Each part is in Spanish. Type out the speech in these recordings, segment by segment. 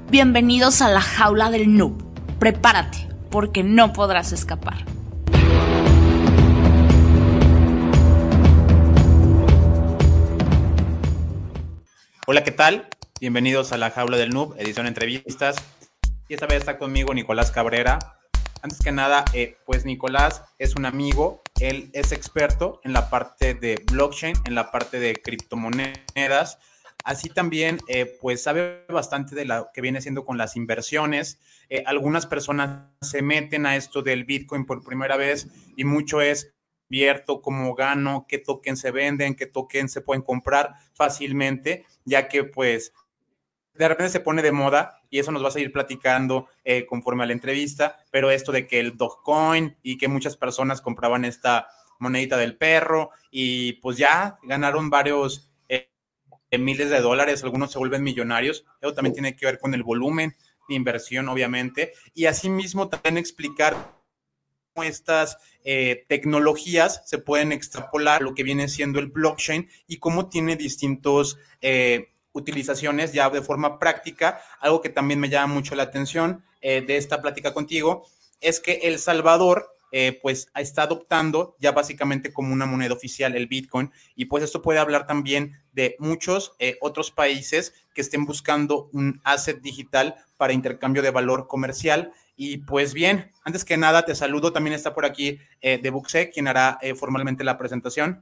Bienvenidos a la jaula del noob. Prepárate, porque no podrás escapar. Hola, ¿qué tal? Bienvenidos a la jaula del noob, edición entrevistas. Y esta vez está conmigo Nicolás Cabrera. Antes que nada, pues Nicolás es un amigo. Él es experto en la parte de blockchain, en la parte de criptomonedas. Así también, pues sabe bastante de lo que viene siendo con las inversiones. Algunas personas se meten a esto del Bitcoin por primera vez y mucho es invierto, cómo gano, qué tokens se venden, qué tokens se pueden comprar fácilmente, ya que pues de repente se pone de moda y eso nos vas a ir platicando conforme a la entrevista, pero esto de que el Dogecoin y que muchas personas compraban esta monedita del perro y pues ya ganaron varios miles de dólares, algunos se vuelven millonarios, eso también tiene que ver con el volumen de inversión, obviamente, y asimismo también explicar cómo estas tecnologías se pueden extrapolar a lo que viene siendo el blockchain y cómo tiene distintos utilizaciones ya de forma práctica. Algo que también me llama mucho la atención de esta plática contigo es que El Salvador pues está adoptando ya básicamente como una moneda oficial el Bitcoin, y pues esto puede hablar también de muchos otros países que estén buscando un asset digital para intercambio de valor comercial. Y pues bien, antes que nada te saludo, también está por aquí de Buxec, quien hará formalmente la presentación.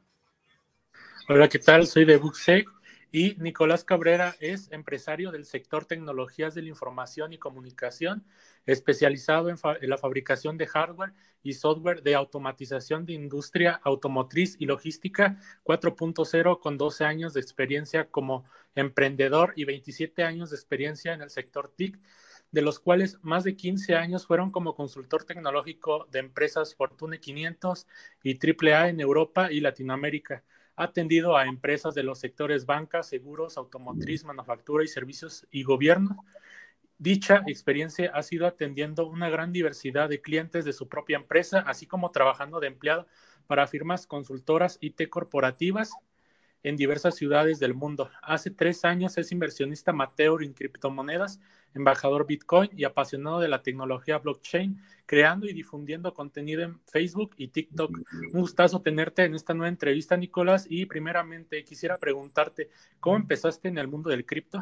Hola, ¿qué tal? Soy de Buxec y Nicolás Cabrera es empresario del sector tecnologías de la información y comunicación, especializado en la fabricación de hardware y software de automatización de industria automotriz y logística 4.0, con 12 años de experiencia como emprendedor y 27 años de experiencia en el sector TIC, de los cuales más de 15 años fueron como consultor tecnológico de empresas Fortune 500 y AAA en Europa y Latinoamérica. Ha atendido a empresas de los sectores banca, seguros, automotriz, manufactura y servicios y gobierno. Dicha experiencia ha sido atendiendo una gran diversidad de clientes de su propia empresa, así como trabajando de empleado para firmas consultoras IT corporativas en diversas ciudades del mundo. Hace 3 años es inversionista amateur en criptomonedas, embajador Bitcoin y apasionado de la tecnología blockchain, creando y difundiendo contenido en Facebook y TikTok. Un gustazo tenerte en esta nueva entrevista, Nicolás, y primeramente quisiera preguntarte, ¿cómo empezaste en el mundo del cripto?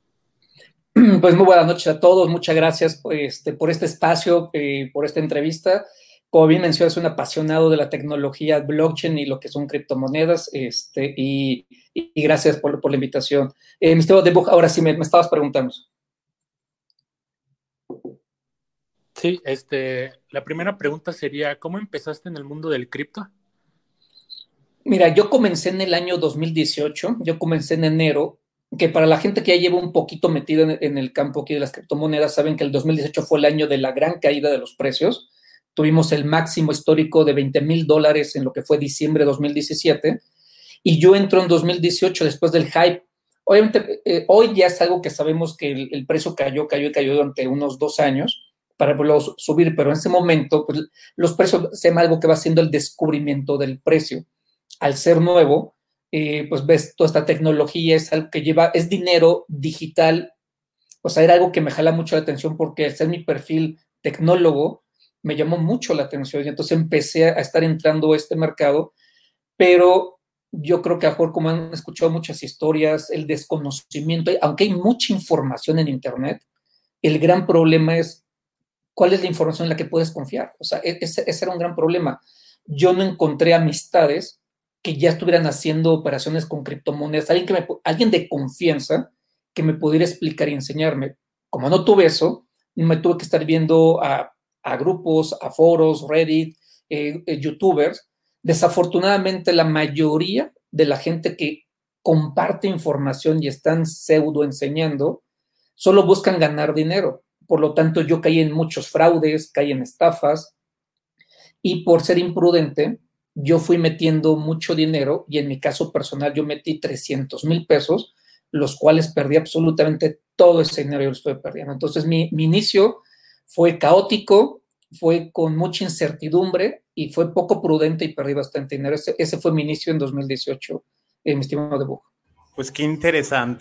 Pues muy buenas noches a todos, muchas gracias por este espacio, por esta entrevista. Como bien mencionas, soy un apasionado de la tecnología blockchain y lo que son criptomonedas, y gracias por la invitación. Mi estimado Debug, ahora sí me estabas preguntando. Sí, la primera pregunta sería, ¿cómo empezaste en el mundo del cripto? Mira, yo comencé en el año 2018, yo comencé en enero, que para la gente que ya lleva un poquito metida en el campo aquí de las criptomonedas, saben que el 2018 fue el año de la gran caída de los precios. Tuvimos el máximo histórico de $20,000 en lo que fue diciembre de 2017, y yo entro en 2018 después del hype. Obviamente, hoy ya es algo que sabemos que el precio cayó durante unos 2 años para volver a subir, pero en ese momento pues, los precios se llama algo que va siendo el descubrimiento del precio. Al ser nuevo, pues ves toda esta tecnología, es algo que lleva, es dinero digital. O sea, era algo que me jala mucho la atención porque al ser mi perfil tecnólogo, me llamó mucho la atención y entonces empecé a estar entrando a este mercado, pero yo creo que a mejor como han escuchado muchas historias, el desconocimiento, aunque hay mucha información en internet, el gran problema es cuál es la información en la que puedes confiar. O sea, ese era un gran problema. Yo no encontré amistades que ya estuvieran haciendo operaciones con criptomonedas, alguien de confianza que me pudiera explicar y enseñarme. Como no tuve eso, me tuve que estar viendo a grupos, a foros, Reddit, youtubers. Desafortunadamente, la mayoría de la gente que comparte información y están pseudo enseñando, solo buscan ganar dinero. Por lo tanto, yo caí en muchos fraudes, caí en estafas, y por ser imprudente, yo fui metiendo mucho dinero, y en mi caso personal yo metí $300,000, los cuales perdí absolutamente todo ese dinero, yo lo estoy perdiendo. Entonces mi inicio fue caótico, fue con mucha incertidumbre y fue poco prudente y perdí bastante dinero. Ese fue mi inicio en 2018, mi estimado Debug. Pues qué interesante.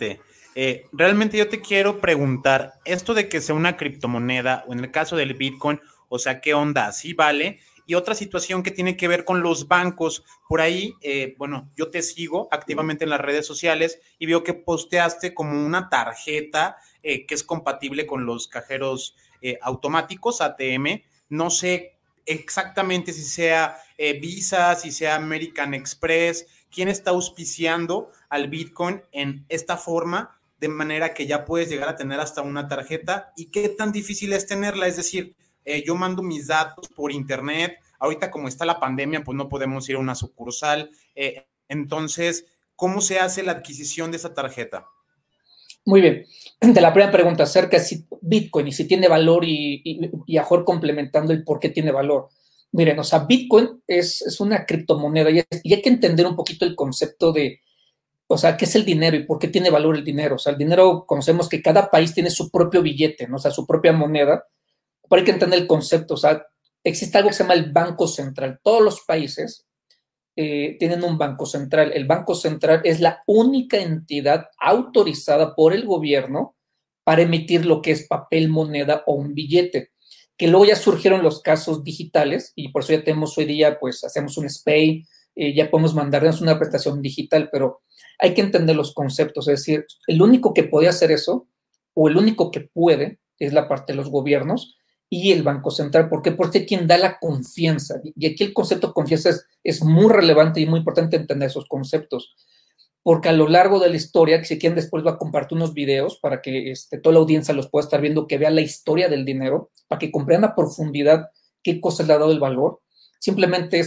Realmente yo te quiero preguntar, esto de que sea una criptomoneda, o en el caso del Bitcoin, o sea, ¿qué onda? ¿Sí vale? Y otra situación que tiene que ver con los bancos. Por ahí, bueno, yo te sigo activamente en las redes sociales y veo que posteaste como una tarjeta que es compatible con los cajeros automáticos ATM. No sé exactamente si sea Visa, si sea American Express, quién está auspiciando al Bitcoin en esta forma, de manera que ya puedes llegar a tener hasta una tarjeta, y qué tan difícil es tenerla. Es decir, yo mando mis datos por internet, ahorita como está la pandemia, pues no podemos ir a una sucursal, entonces, ¿cómo se hace la adquisición de esa tarjeta? Muy bien. De la primera pregunta acerca de si Bitcoin y si tiene valor y a mejor complementando el por qué tiene valor. Miren, o sea, Bitcoin es una criptomoneda y hay que entender un poquito el concepto de, o sea, qué es el dinero y por qué tiene valor el dinero. O sea, el dinero, conocemos que cada país tiene su propio billete, ¿no? O sea, su propia moneda, pero hay que entender el concepto. O sea, existe algo que se llama el Banco Central. Todos los países tienen un banco central. El Banco Central es la única entidad autorizada por el gobierno para emitir lo que es papel, moneda o un billete. Que luego ya surgieron los casos digitales y por eso ya tenemos hoy día, pues hacemos un SPAY, ya podemos mandarnos una prestación digital, pero hay que entender los conceptos. Es decir, el único que puede hacer eso o el único que puede es la parte de los gobiernos y el Banco Central. ¿Por qué? Porque es quien da la confianza. Y aquí el concepto de confianza es muy relevante y muy importante entender esos conceptos. Porque a lo largo de la historia, que si quieren después va a compartir unos videos para que toda la audiencia los pueda estar viendo, que vea la historia del dinero, para que comprendan a profundidad qué cosas le ha dado el valor. Simplemente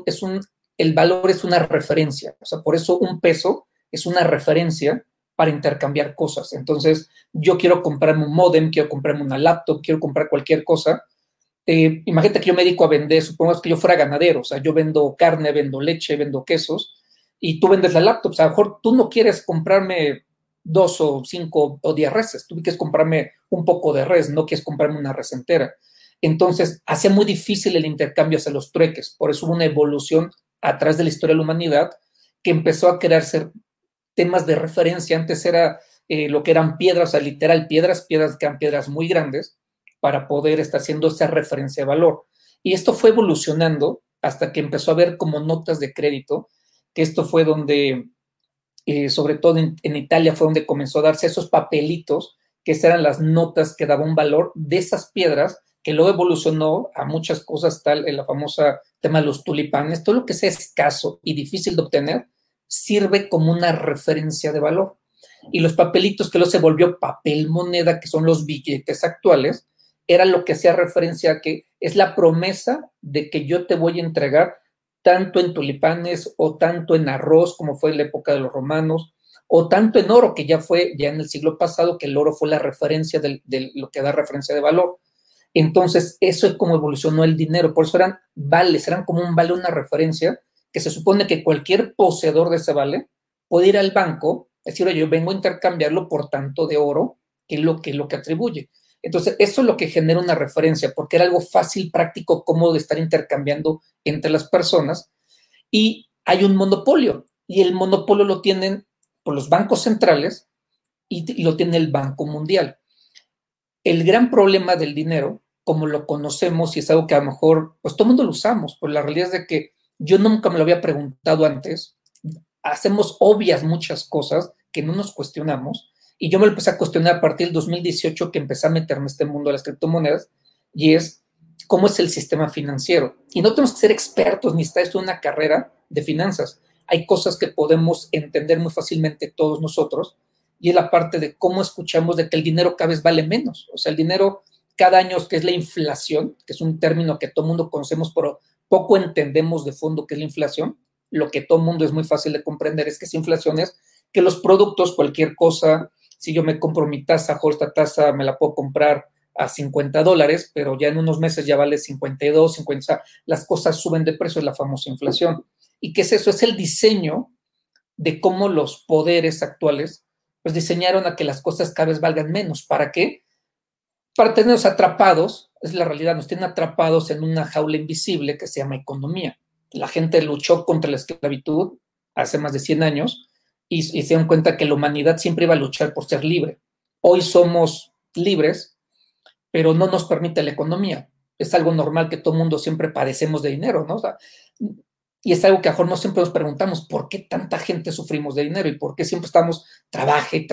el valor es una referencia. O sea, por eso un peso es una referencia para intercambiar cosas. Entonces, yo quiero comprarme un módem, quiero comprarme una laptop, quiero comprar cualquier cosa. Imagínate que yo me dedico a vender, supongamos que yo fuera ganadero, o sea, yo vendo carne, vendo leche, vendo quesos, y tú vendes la laptop. O sea, a lo mejor tú no quieres comprarme 2 o 5 o 10 reses, tú quieres comprarme un poco de res, no quieres comprarme una res entera. Entonces, hacía muy difícil el intercambio hacia los trueques. Por eso hubo una evolución a través de la historia de la humanidad que empezó a crearse temas de referencia. Antes era lo que eran piedras, o sea, literal piedras que eran piedras muy grandes para poder estar haciendo esa referencia de valor. Y esto fue evolucionando hasta que empezó a haber como notas de crédito, que esto fue donde, sobre todo en Italia, fue donde comenzó a darse esos papelitos, que eran las notas que daban valor de esas piedras, que luego evolucionó a muchas cosas, tal en la famosa tema de los tulipanes. Todo lo que sea escaso y difícil de obtener sirve como una referencia de valor. Y los papelitos que luego se volvió papel moneda, que son los billetes actuales, era lo que hacía referencia a que es la promesa de que yo te voy a entregar tanto en tulipanes o tanto en arroz, como fue en la época de los romanos, o tanto en oro, que ya fue ya en el siglo pasado, que el oro fue la referencia de lo que da referencia de valor. Entonces, eso es como evolucionó el dinero. Por eso eran vales, eran como un vale, una referencia, que se supone que cualquier poseedor de ese vale puede ir al banco, decir, oye, yo vengo a intercambiarlo por tanto de oro, que es lo que atribuye. Entonces, eso es lo que genera una referencia, porque era algo fácil, práctico, cómodo de estar intercambiando entre las personas. Y hay un monopolio, y el monopolio lo tienen por los bancos centrales y lo tiene el Banco Mundial. El gran problema del dinero, como lo conocemos, y es algo que a lo mejor, pues todo el mundo lo usamos, pero la realidad es de que yo nunca me lo había preguntado antes. Hacemos obvias muchas cosas que no nos cuestionamos, y yo me lo empecé a cuestionar a partir del 2018 que empecé a meterme en este mundo de las criptomonedas, y es cómo es el sistema financiero. Y no tenemos que ser expertos ni estar estudiando una carrera de finanzas. Hay cosas que podemos entender muy fácilmente todos nosotros, y es la parte de cómo escuchamos de que el dinero cada vez vale menos. O sea, el dinero cada año, que es la inflación, que es un término que todo el mundo conocemos, pero poco entendemos de fondo qué es la inflación. Lo que todo el mundo es muy fácil de comprender es que esa inflación es que los productos, cualquier cosa, si yo me compro mi taza, esta taza me la puedo comprar a $50, pero ya en unos meses ya vale 52, 50, o sea, las cosas suben de precio, es la famosa inflación. ¿Y qué es eso? Es el diseño de cómo los poderes actuales pues diseñaron a que las cosas cada vez valgan menos. ¿Para qué? Para tenernos atrapados, es la realidad, nos tienen atrapados en una jaula invisible que se llama economía. La gente luchó contra la esclavitud hace más de 100 años y se dieron cuenta que la humanidad siempre iba a luchar por ser libre. Hoy somos libres, pero no nos permite la economía. Es algo normal que todo mundo siempre padecemos de dinero, ¿no? O sea, y es algo que a lo mejor no siempre nos preguntamos, ¿por qué tanta gente sufrimos de dinero? ¿Y por qué siempre estamos trabaje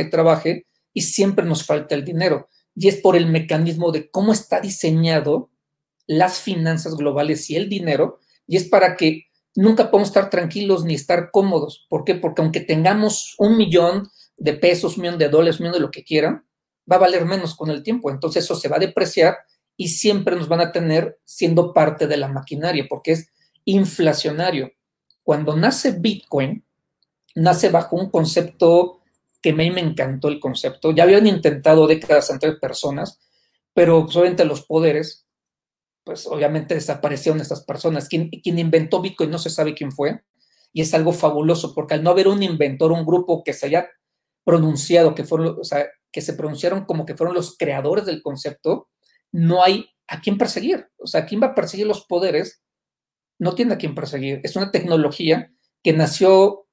y siempre nos falta el dinero? Y es por el mecanismo de cómo está diseñado las finanzas globales y el dinero, y es para que nunca podamos estar tranquilos ni estar cómodos. ¿Por qué? Porque aunque tengamos $1,000,000 $1,000,000, $1,000,000 de lo que quieran, va a valer menos con el tiempo. Entonces eso se va a depreciar y siempre nos van a tener siendo parte de la maquinaria, porque es inflacionario. Cuando nace Bitcoin, nace bajo un concepto que a mí me encantó el concepto. Ya habían intentado décadas antes personas, pero pues, obviamente los poderes, pues obviamente desaparecieron estas personas. Quien inventó Bitcoin no se sabe quién fue, y es algo fabuloso, porque al no haber un inventor, un grupo que se haya pronunciado, o sea, que se pronunciaron como que fueron los creadores del concepto, no hay a quién perseguir. O sea, ¿quién va a perseguir los poderes? No tiene a quién perseguir. Es una tecnología que nació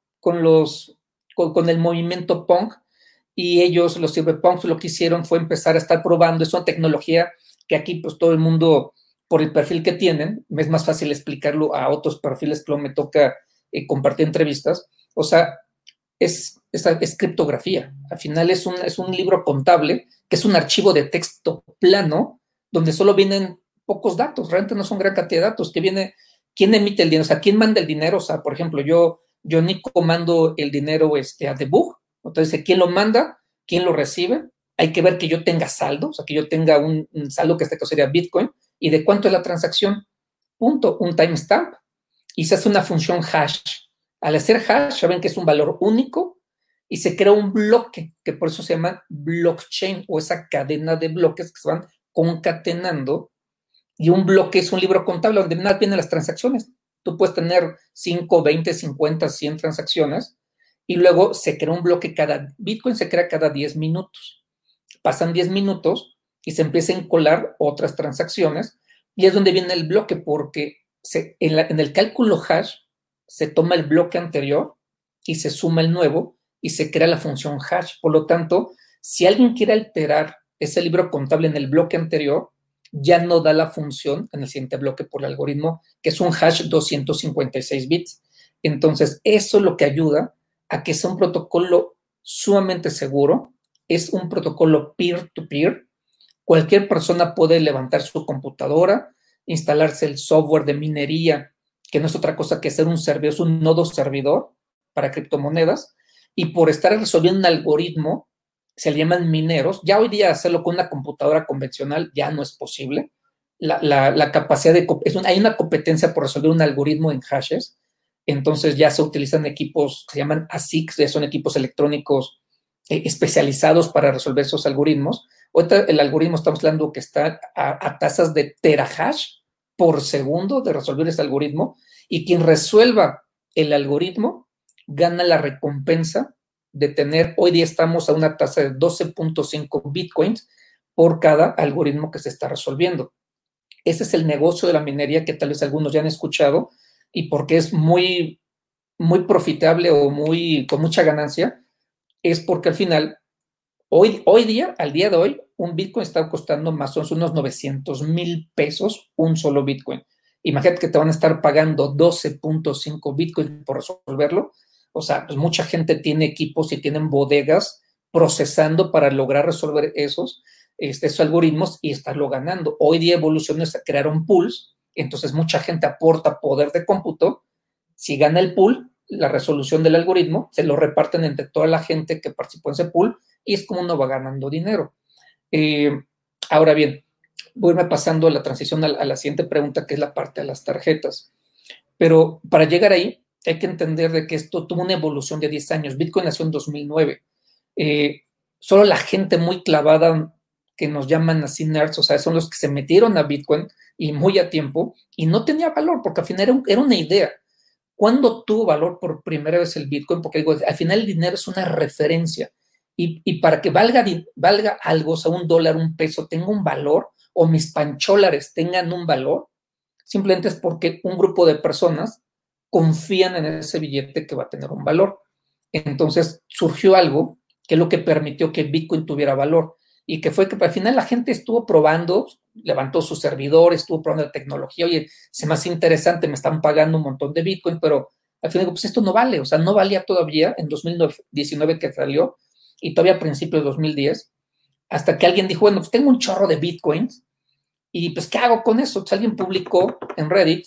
con el movimiento punk, y ellos, los cyberpunks, lo que hicieron fue empezar a estar probando. Es una tecnología que aquí pues todo el mundo, por el perfil que tienen, es más fácil explicarlo a otros perfiles que me toca compartir entrevistas. O sea, es criptografía. Al final es un libro contable, que es un archivo de texto plano, donde solo vienen pocos datos, realmente no son gran cantidad de datos, que viene quién emite el dinero, o sea, quién manda el dinero. O sea, por ejemplo, yo Nico, mando el dinero a Debug, entonces quién lo manda, quién lo recibe, hay que ver que yo tenga saldo, o sea, que yo tenga un saldo, que este caso sería Bitcoin, y de cuánto es la transacción, punto, un timestamp, y se hace una función hash. Al hacer hash, saben que es un valor único, y se crea un bloque, que por eso se llama blockchain, o esa cadena de bloques que se van concatenando. Y un bloque es un libro contable donde nada vienen las transacciones. Tú puedes tener 5, 20, 50, 100 transacciones, y luego se crea un bloque. Bitcoin se crea cada 10 minutos. Pasan 10 minutos y se empiezan a colar otras transacciones, y es donde viene el bloque, porque en el cálculo hash se toma el bloque anterior y se suma el nuevo y se crea la función hash. Por lo tanto, si alguien quiere alterar ese libro contable en el bloque anterior, ya no da la función en el siguiente bloque por el algoritmo, que es un hash 256 bits. Entonces, eso es lo que ayuda a que sea un protocolo sumamente seguro. Es un protocolo peer-to-peer. Cualquier persona puede levantar su computadora, instalarse el software de minería, que no es otra cosa que ser un servidor, es un nodo servidor para criptomonedas, y por estar resolviendo un algoritmo, se le llaman mineros. Ya hoy día hacerlo con una computadora convencional ya no es posible. La capacidad hay una competencia por resolver un algoritmo en hashes, entonces ya se utilizan equipos que se llaman ASICs, ya son equipos electrónicos especializados para resolver esos algoritmos. Ahorita el algoritmo, estamos hablando que está a tasas de terahash por segundo de resolver ese algoritmo, y quien resuelva el algoritmo gana la recompensa de tener, hoy día estamos a una tasa de 12.5 bitcoins por cada algoritmo que se está resolviendo. Ese es el negocio de la minería, que tal vez algunos ya han escuchado, y porque es muy, muy profitable o con mucha ganancia, es porque al final, al día de hoy, un Bitcoin está costando más o menos unos 900,000 pesos un solo Bitcoin. Imagínate que te van a estar pagando 12.5 Bitcoin por resolverlo. O sea, pues mucha gente tiene equipos y tienen bodegas procesando para lograr resolver esos algoritmos y estarlo ganando. Hoy día evolucionó a crear un pools, entonces mucha gente aporta poder de cómputo. Si gana el pool, la resolución del algoritmo, se lo reparten entre toda la gente que participó en ese pool, y es como uno va ganando dinero. Ahora bien, voy a irme pasando a la transición a la siguiente pregunta, que es la parte de las tarjetas. Pero para llegar ahí, hay que entender de que esto tuvo una evolución de 10 años. Bitcoin nació en 2009. Solo la gente muy clavada, que nos llaman así nerds, o sea, son los que se metieron a Bitcoin y muy a tiempo, y no tenía valor, porque al final era una idea. ¿Cuándo tuvo valor por primera vez el Bitcoin? Porque digo, al final el dinero es una referencia, y para que valga algo, o sea, $1, $1, tenga un valor, o mis pancholares tengan un valor, simplemente es porque un grupo de personas confían en ese billete que va a tener un valor. Entonces surgió algo que es lo que permitió que Bitcoin tuviera valor y que fue que al final la gente estuvo probando, levantó sus servidores, estuvo probando la tecnología, oye, se me hace interesante, me están pagando un montón de Bitcoin, pero al final digo, pues esto no vale, o sea, no valía todavía en 2019 que salió y todavía a principios de 2010, hasta que alguien dijo, bueno, pues tengo un chorro de Bitcoins y pues, ¿qué hago con eso? Pues alguien publicó en Reddit,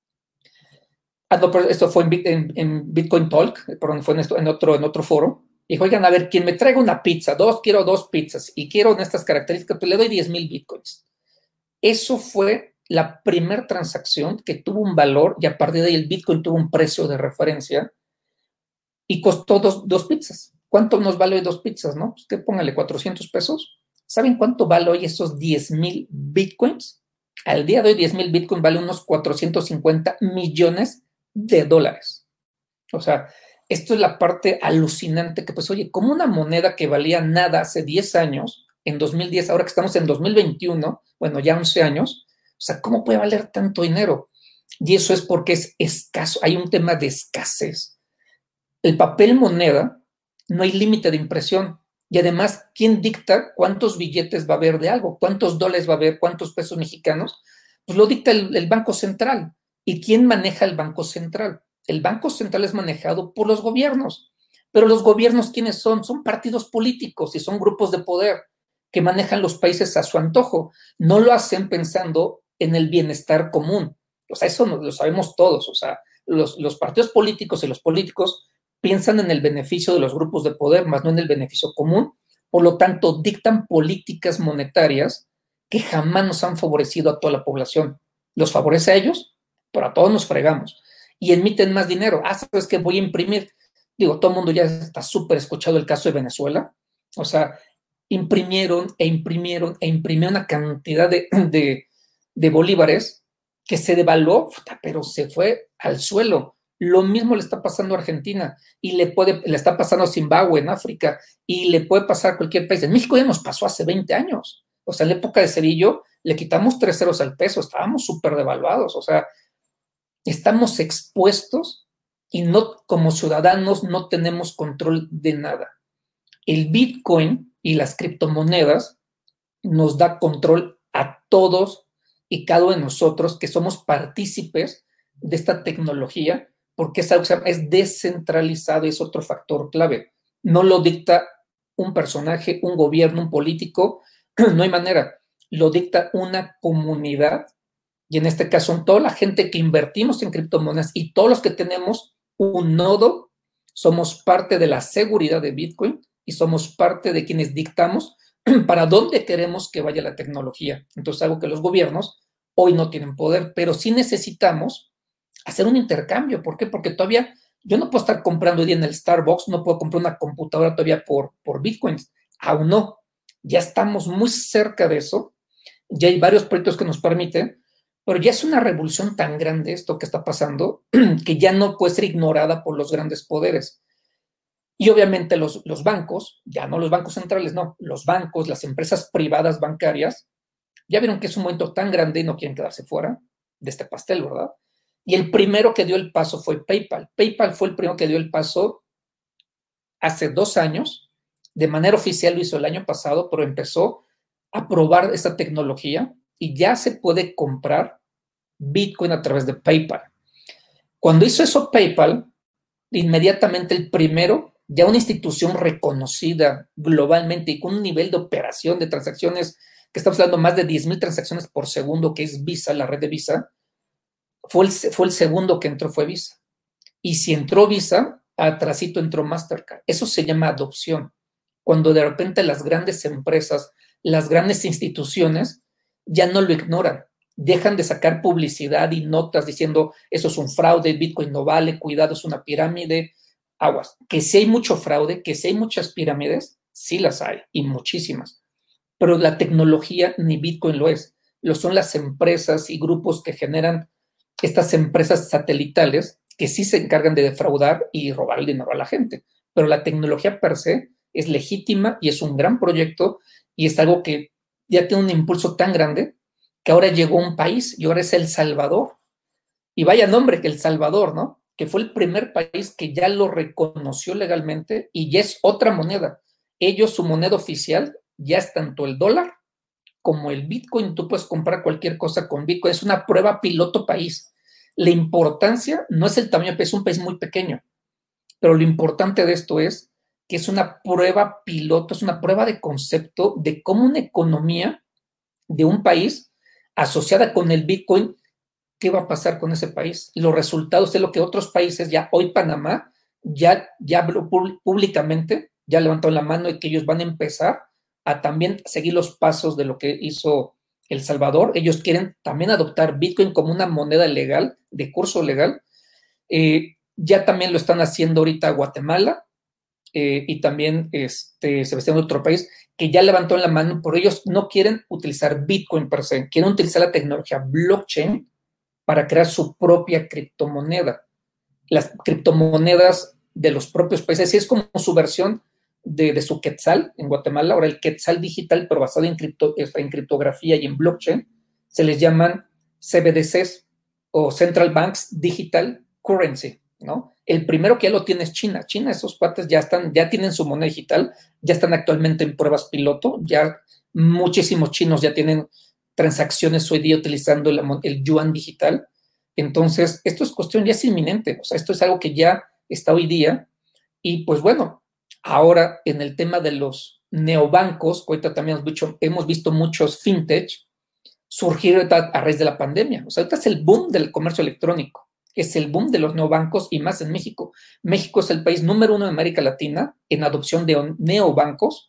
no, pero esto fue en Bitcoin Talk, perdón, fue en otro foro, y dijo, oigan, a ver, quien me traiga una pizza, quiero 2 pizzas, y quiero en estas características, pues le doy 10,000 Bitcoins. Eso fue la primera transacción que tuvo un valor, y a partir de ahí el Bitcoin tuvo un precio de referencia, y costó dos pizzas. ¿Cuánto nos vale hoy 2 pizzas, no? Pues que póngale 400 pesos. ¿Saben cuánto vale hoy esos 10,000 Bitcoins? Al día de hoy 10,000 Bitcoins vale unos 450 millones de dólares. O sea, esto es la parte alucinante que pues, oye, como una moneda que valía nada hace 10 años, en 2010, ahora que estamos en 2021, bueno, ya 11 años, o sea, ¿cómo puede valer tanto dinero? Y eso es porque es escaso, hay un tema de escasez. El papel moneda, no hay límite de impresión. Y además, ¿quién dicta cuántos billetes va a haber de algo? ¿Cuántos dólares va a haber? ¿Cuántos pesos mexicanos? Pues lo dicta el Banco Central. ¿Y quién maneja el Banco Central? El Banco Central es manejado por los gobiernos. Pero los gobiernos, ¿quiénes son? Son partidos políticos y son grupos de poder que manejan los países a su antojo. No lo hacen pensando en el bienestar común. O sea, eso lo sabemos todos. O sea, los partidos políticos y los políticos piensan en el beneficio de los grupos de poder, más no en el beneficio común. Por lo tanto, dictan políticas monetarias que jamás nos han favorecido a toda la población. Los favorece a ellos, pero a todos nos fregamos. Y emiten más dinero. ¿Sabes qué? Voy a imprimir. Digo, todo el mundo ya está súper escuchado el caso de Venezuela. O sea, imprimieron una cantidad de bolívares que se devaluó, pero se fue al suelo. Lo mismo le está pasando a Argentina y le está pasando a Zimbabue en África y le puede pasar a cualquier país. En México ya nos pasó hace 20 años. O sea, en la época de Cedillo le quitamos 3 ceros al peso, estábamos súper devaluados. O sea, estamos expuestos y no, como ciudadanos no tenemos control de nada. El Bitcoin y las criptomonedas nos da control a todos y cada uno de nosotros que somos partícipes de esta tecnología, porque es descentralizado, es otro factor clave. No lo dicta un personaje, un gobierno, un político, no hay manera. Lo dicta una comunidad, y en este caso toda la gente que invertimos en criptomonedas y todos los que tenemos un nodo, somos parte de la seguridad de Bitcoin y somos parte de quienes dictamos para dónde queremos que vaya la tecnología. Entonces, algo que los gobiernos hoy no tienen poder, pero sí necesitamos hacer un intercambio. ¿Por qué? Porque todavía yo no puedo estar comprando hoy día en el Starbucks, no puedo comprar una computadora todavía por Bitcoins. Aún no. Ya estamos muy cerca de eso. Ya hay varios proyectos que nos permiten, pero ya es una revolución tan grande esto que está pasando que ya no puede ser ignorada por los grandes poderes. Y obviamente los bancos, ya no los bancos centrales, no, los bancos, las empresas privadas bancarias, ya vieron que es un momento tan grande y no quieren quedarse fuera de este pastel, ¿verdad? Y el primero que dio el paso fue PayPal. PayPal fue el primero que dio el paso hace 2 años. De manera oficial lo hizo el año pasado, pero empezó a probar esta tecnología y ya se puede comprar Bitcoin a través de PayPal. Cuando hizo eso PayPal, inmediatamente el primero, ya una institución reconocida globalmente y con un nivel de operación de transacciones, que estamos hablando más de 10,000 transacciones por segundo, que es Visa, la red de Visa, fue el segundo que entró, fue Visa. Y si entró Visa, atrasito entró Mastercard. Eso se llama adopción. Cuando de repente las grandes empresas, las grandes instituciones ya no lo ignoran, dejan de sacar publicidad y notas diciendo eso es un fraude, Bitcoin no vale, cuidado, es una pirámide, aguas. Que si hay mucho fraude, que si hay muchas pirámides, sí las hay y muchísimas. Pero la tecnología ni Bitcoin lo es. Lo son las empresas y grupos que generan estas empresas satelitales que sí se encargan de defraudar y robar el dinero a la gente. Pero la tecnología per se es legítima y es un gran proyecto y es algo que ya tiene un impulso tan grande que ahora llegó a un país y ahora es El Salvador. Y vaya nombre que El Salvador, ¿no? que fue el primer país que ya lo reconoció legalmente y ya es otra moneda. Ellos, su moneda oficial, ya es tanto el dólar como el Bitcoin. Tú puedes comprar cualquier cosa con Bitcoin. Es una prueba piloto país. La importancia no es el tamaño, es un país muy pequeño, pero lo importante de esto es que es una prueba piloto, es una prueba de concepto de cómo una economía de un país asociada con el Bitcoin, ¿qué va a pasar con ese país? Los resultados de lo que otros países, ya hoy Panamá, ya habló públicamente, ya levantó la mano y que ellos van a empezar a también seguir los pasos de lo que hizo El Salvador. Ellos quieren también adoptar Bitcoin como una moneda legal, de curso legal. Ya también lo están haciendo ahorita Guatemala, y también Sebastián, otro país que ya levantó la mano, pero ellos no quieren utilizar Bitcoin per se, quieren utilizar la tecnología blockchain para crear su propia criptomoneda. Las criptomonedas de los propios países, y es como su versión de su Quetzal en Guatemala. Ahora el Quetzal digital, pero basado en criptografía y en blockchain, se les llaman CBDCs o Central Banks Digital Currency, ¿no? El primero que ya lo tiene es China. China, esos cuates ya tienen su moneda digital, ya están actualmente en pruebas piloto, ya muchísimos chinos ya tienen transacciones hoy día utilizando el yuan digital. Entonces, esto es cuestión, ya es inminente, o sea, esto es algo que ya está hoy día. Y pues bueno, ahora en el tema de los neobancos, ahorita también hemos visto muchos fintech surgir a raíz de la pandemia. O sea, ahorita es el boom del comercio electrónico, es el boom de los neobancos y más en México. México es el país número 1 de América Latina en adopción de neobancos,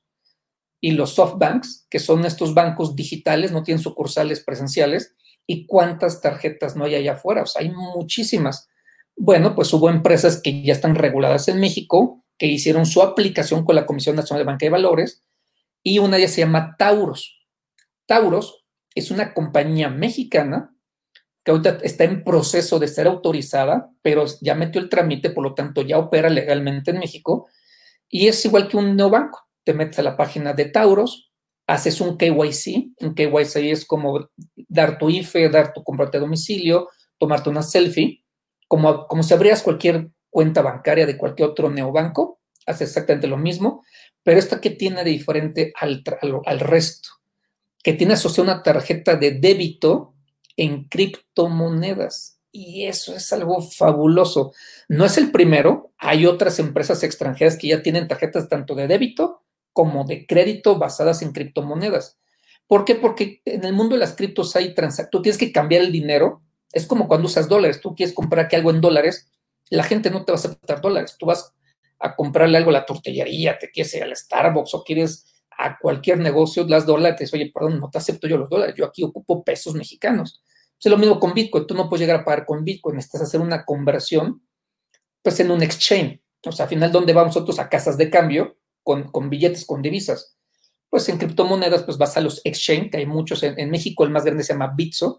y los softbanks, que son estos bancos digitales, no tienen sucursales presenciales. ¿Y cuántas tarjetas no hay allá afuera? O sea, hay muchísimas. Bueno, pues hubo empresas que ya están reguladas en México, que hicieron su aplicación con la Comisión Nacional de Banca y Valores, y una de ellas se llama Tauros. Tauros es una compañía mexicana que ahorita está en proceso de ser autorizada, pero ya metió el trámite, por lo tanto ya opera legalmente en México, y es igual que un neobanco. Te metes a la página de Tauros, haces un KYC. Un KYC es como dar tu IFE, dar tu comprobante de domicilio, tomarte una selfie, como si abrieras cualquier cuenta bancaria de cualquier otro neobanco, hace exactamente lo mismo, pero esta que tiene de diferente al resto, que tiene asociada una tarjeta de débito en criptomonedas. Y eso es algo fabuloso. No es el primero, hay otras empresas extranjeras que ya tienen tarjetas tanto de débito como de crédito basadas en criptomonedas. ¿Por qué? Porque en el mundo de las criptos hay tú tienes que cambiar el dinero. Es como cuando usas dólares, tú quieres comprar aquí algo en dólares, la gente no te va a aceptar dólares. Tú vas a comprarle algo a la tortillería, te quieres ir al Starbucks o quieres a cualquier negocio, las dólares, te dices, oye, perdón, no te acepto yo los dólares, yo aquí ocupo pesos mexicanos. Es lo mismo con Bitcoin, tú no puedes llegar a pagar con Bitcoin, necesitas hacer una conversión, pues en un exchange. O sea, al final, ¿dónde vamos nosotros? A casas de cambio con billetes, con divisas. Pues en criptomonedas, pues vas a los exchange, que hay muchos. En México el más grande se llama Bitso.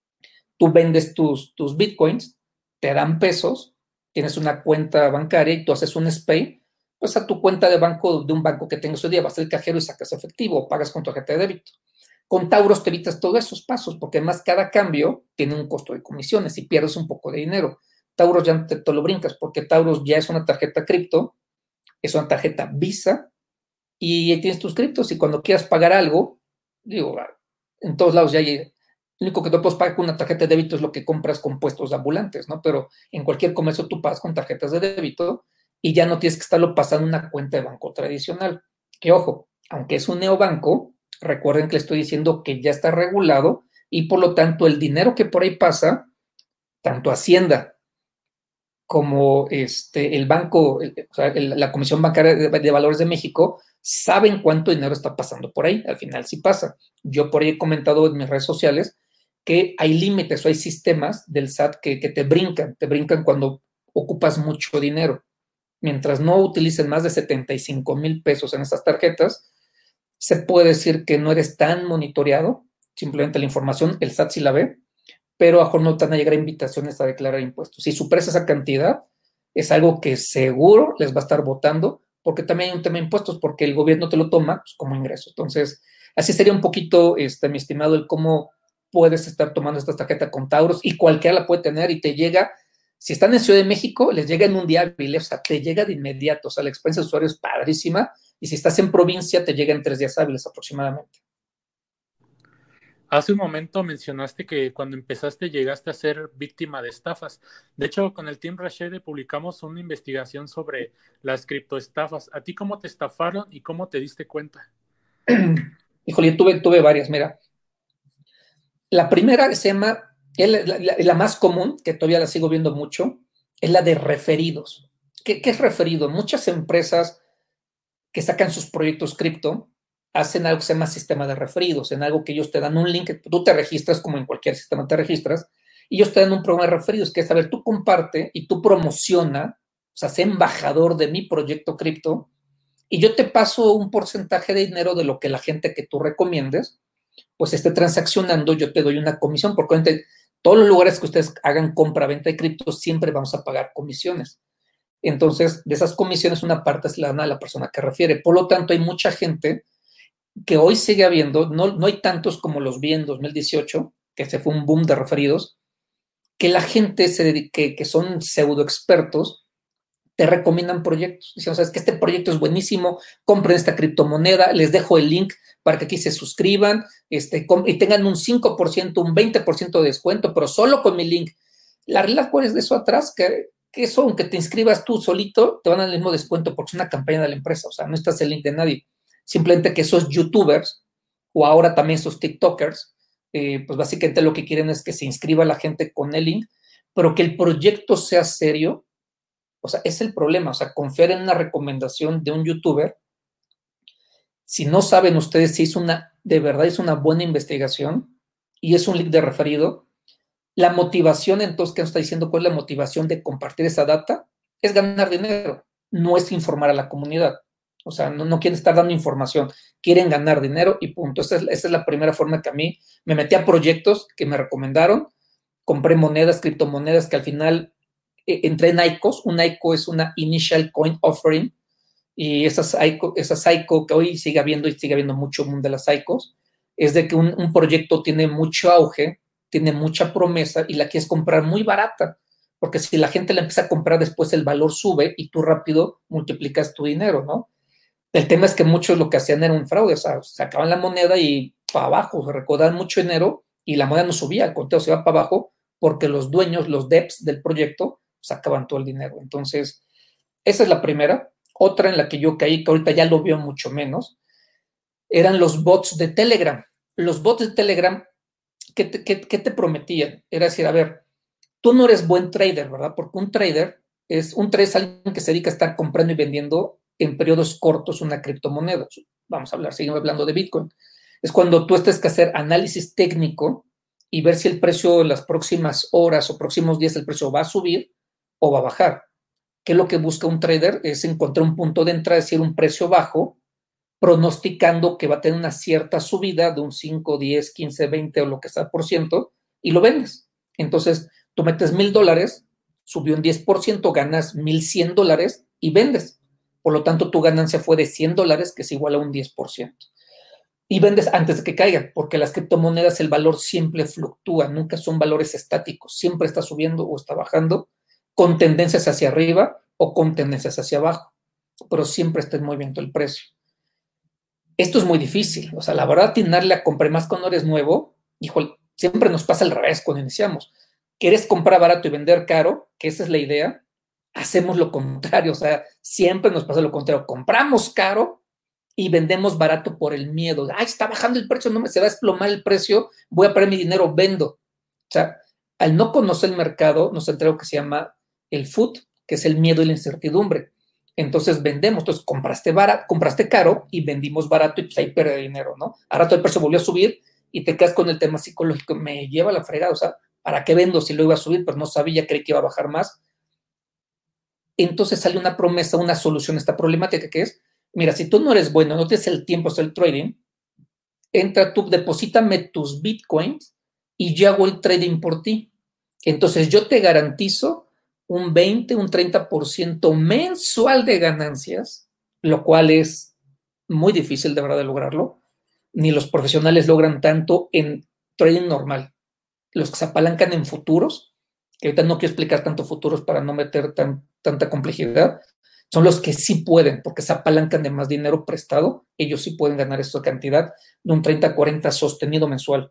Tú vendes tus Bitcoins, te dan pesos, tienes una cuenta bancaria y tú haces un SPAY, pues a tu cuenta de banco, de un banco que tengas hoy día, vas al cajero y sacas efectivo o pagas con tu tarjeta de débito. Con Tauros te evitas todos esos pasos, porque además cada cambio tiene un costo de comisiones y pierdes un poco de dinero. Tauros ya te lo brincas, porque Tauros ya es una tarjeta cripto, es una tarjeta Visa, y tienes tus criptos, y cuando quieras pagar algo, digo, en todos lados ya hay. Lo único que no puedes pagar con una tarjeta de débito es lo que compras con puestos ambulantes, ¿no? Pero en cualquier comercio tú pagas con tarjetas de débito y ya no tienes que estarlo pasando en una cuenta de banco tradicional. Que ojo, aunque es un neobanco, recuerden que les estoy diciendo que ya está regulado y por lo tanto el dinero que por ahí pasa, tanto Hacienda como el banco, la Comisión Bancaria de Valores de México, saben cuánto dinero está pasando por ahí. Al final sí pasa. Yo por ahí he comentado en mis redes sociales que hay límites o hay sistemas del SAT que te brincan cuando ocupas mucho dinero. Mientras no utilicen más de 75,000 pesos en estas tarjetas, se puede decir que no eres tan monitoreado. Simplemente la información, el SAT sí la ve, pero a lo mejor no te van a llegar invitaciones a declarar impuestos. Si superas esa cantidad, es algo que seguro les va a estar votando, porque también hay un tema de impuestos, porque el gobierno te lo toma pues, como ingreso. Entonces, así sería un poquito, mi estimado, el cómo puedes estar tomando esta tarjeta con Tauros, y cualquiera la puede tener y te llega Si están en Ciudad de México, les llega en un día hábil, o sea, te llega de inmediato, o sea, la experiencia de usuario es padrísima, y si estás en provincia, te llega en 3 días hábiles aproximadamente. Hace un momento mencionaste que cuando empezaste llegaste a ser víctima de estafas. De hecho, con el Team Rashede publicamos una investigación sobre las criptoestafas. ¿A ti cómo te estafaron y cómo te diste cuenta? Híjole, yo tuve varias, mira. La primera se llama, la más común, que todavía la sigo viendo mucho, es la de referidos. ¿Qué es referido? Muchas empresas que sacan sus proyectos cripto hacen algo que se llama sistema de referidos, en algo que ellos te dan un link, tú te registras como en cualquier sistema te registras, y ellos te dan un programa de referidos, que es, a ver, tú comparte y tú promociona, o sea, sé embajador de mi proyecto cripto, y yo te paso un porcentaje de dinero de lo que la gente que tú recomiendes, pues esté transaccionando, yo te doy una comisión, porque todos los lugares que ustedes hagan compra-venta de cripto, siempre vamos a pagar comisiones. Entonces, de esas comisiones, una parte es la dan a la persona que refiere. Por lo tanto, hay mucha gente que hoy sigue habiendo, no hay tantos como los vi en 2018, que se fue un boom de referidos, que la gente que son pseudo expertos te recomiendan proyectos. Dicen, o sea, es que este proyecto es buenísimo, compren esta criptomoneda, les dejo el link para que aquí se suscriban y tengan un 5%, un 20% de descuento, pero solo con mi link. La realidad, ¿cuál es de eso atrás? Que eso, aunque te inscribas tú solito, te van a dar el mismo descuento porque es una campaña de la empresa, o sea, no estás el link de nadie. Simplemente que esos youtubers, o ahora también esos tiktokers, pues básicamente lo que quieren es que se inscriba la gente con el link, pero que el proyecto sea serio. O sea, es el problema, o sea, confiar en una recomendación de un youtuber, si no saben ustedes si de verdad es una buena investigación y es un link de referido, la motivación entonces, ¿qué nos está diciendo? ¿Cuál es la motivación de compartir esa data? Es ganar dinero, no es informar a la comunidad. O sea, no quieren estar dando información, quieren ganar dinero y punto. Esa es la primera forma que a mí me metí a proyectos que me recomendaron, compré monedas, criptomonedas que al final entré en ICOs. Un ICO es una Initial Coin Offering, y esas ICO que hoy sigue habiendo mucho mundo de las ICOs, es de que un proyecto tiene mucho auge, tiene mucha promesa y la quieres comprar muy barata, porque si la gente la empieza a comprar después el valor sube y tú rápido multiplicas tu dinero, ¿no? El tema es que muchos lo que hacían era un fraude, o sea, sacaban la moneda y para abajo, se recaudaban mucho dinero y la moneda no subía, el conteo se iba para abajo porque los dueños, los devs del proyecto, sacaban todo el dinero. Entonces, esa es la primera. Otra en la que yo caí, que ahorita ya lo veo mucho menos, eran los bots de Telegram. Los bots de Telegram, ¿qué te prometían? Era decir, a ver, tú no eres buen trader, ¿verdad? Porque un trader es alguien que se dedica a estar comprando y vendiendo en periodos cortos una criptomoneda. Vamos a hablar, seguimos hablando de Bitcoin. Es cuando tú tienes que hacer análisis técnico y ver si el precio en las próximas horas o próximos días el precio va a subir o va a bajar. ¿Qué es lo que busca un trader? Es encontrar un punto de entrada, es decir, un precio bajo, pronosticando que va a tener una cierta subida de un 5, 10, 15, 20 o lo que sea por ciento, y lo vendes. Entonces, tú metes $1,000, subió un 10%, ganas $1,100 y vendes. Por lo tanto, tu ganancia fue de $100, que es igual a un 10%. Y vendes antes de que caigan, porque las criptomonedas el valor siempre fluctúa, nunca son valores estáticos, siempre está subiendo o está bajando, con tendencias hacia arriba o con tendencias hacia abajo, pero siempre está en movimiento el precio. Esto es muy difícil, o sea, la verdad, atinarle a comprar más cuando eres nuevo, híjole, siempre nos pasa al revés cuando iniciamos. ¿Quieres comprar barato y vender caro? Que esa es la idea. Hacemos lo contrario, o sea, siempre nos pasa lo contrario. Compramos caro y vendemos barato por el miedo. Ay, está bajando el precio, no se va a desplomar el precio, voy a perder mi dinero, vendo. O sea, al no conocer el mercado, nos entra algo que se llama el FUD, que es el miedo y la incertidumbre. Entonces vendemos, entonces compraste caro y vendimos barato y pues ahí pierde dinero, ¿no? A rato el precio volvió a subir y te quedas con el tema psicológico, me lleva la fregada, o sea, ¿para qué vendo si lo iba a subir? Pero no sabía, creí que iba a bajar más. Entonces sale una promesa, una solución a esta problemática que es, mira, si tú no eres bueno, no tienes el tiempo de hacer el trading, entra tú, deposítame tus bitcoins y yo hago el trading por ti. Entonces yo te garantizo un 20, un 30% mensual de ganancias, lo cual es muy difícil de verdad de lograrlo. Ni los profesionales logran tanto en trading normal. Los que se apalancan en futuros que ahorita no quiero explicar tanto futuros para no meter tanta complejidad, son los que sí pueden, porque se apalancan de más dinero prestado, ellos sí pueden ganar esta cantidad de un 30-40 sostenido mensual.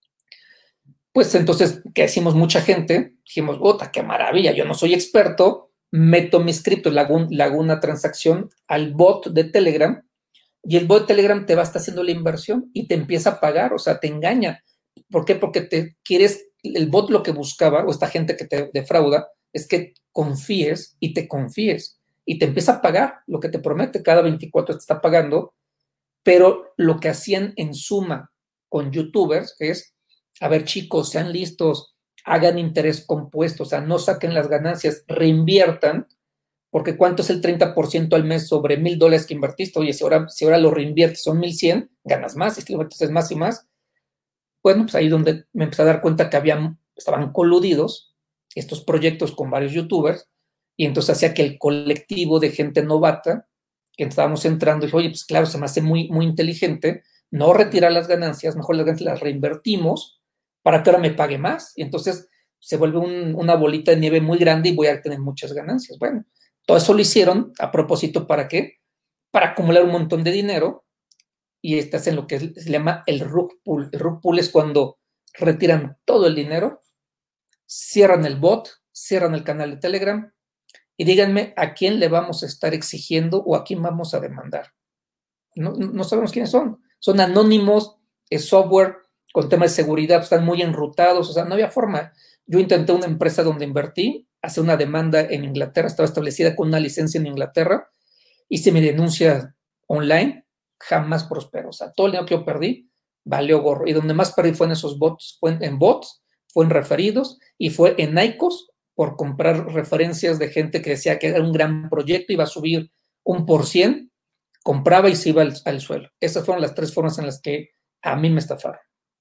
Pues entonces, ¿qué decimos mucha gente? Dijimos, ¡puta, qué maravilla! Yo no soy experto, meto mis criptos, le hago una transacción al bot de Telegram y el bot de Telegram te va a estar haciendo la inversión y te empieza a pagar, o sea, te engaña. ¿Por qué? Porque el bot lo que buscaba, o esta gente que te defrauda, es que confíes y te empieza a pagar lo que te promete, cada 24 te está pagando, pero lo que hacían en suma con youtubers es, a ver chicos, sean listos, hagan interés compuesto, o sea, no saquen las ganancias, reinviertan, porque ¿cuánto es el 30% al mes sobre $1,000 que invertiste? Oye, si ahora lo reinviertes son 1,100, ganas más, y si lo metes más y más. Bueno, pues ahí es donde me empecé a dar cuenta que estaban coludidos estos proyectos con varios youtubers, y entonces hacía que el colectivo de gente novata que estábamos entrando, dije, oye, pues claro, se me hace muy, muy inteligente no retirar las ganancias, mejor las ganancias las reinvertimos para que ahora me pague más, y entonces se vuelve una bolita de nieve muy grande y voy a tener muchas ganancias. Bueno, todo eso lo hicieron a propósito, ¿para qué? Para acumular un montón de dinero, y estás en lo que se llama el rug pull. El rug pull es cuando retiran todo el dinero, cierran el bot, cierran el canal de Telegram y díganme a quién le vamos a estar exigiendo o a quién vamos a demandar. No sabemos quiénes son. Son anónimos, es software con temas de seguridad, están muy enrutados, o sea, no había forma. Yo intenté una empresa donde invertí, hacer una demanda en Inglaterra, estaba establecida con una licencia en Inglaterra, hice mi denuncia online, jamás prosperó. O sea, todo el dinero que yo perdí valió gorro. Y donde más perdí fue en esos bots, fue en bots, fue en referidos y fue en ICOs por comprar referencias de gente que decía que era un gran proyecto, iba a subir 1%, compraba y se iba al suelo. Esas fueron las 3 formas en las que a mí me estafaron.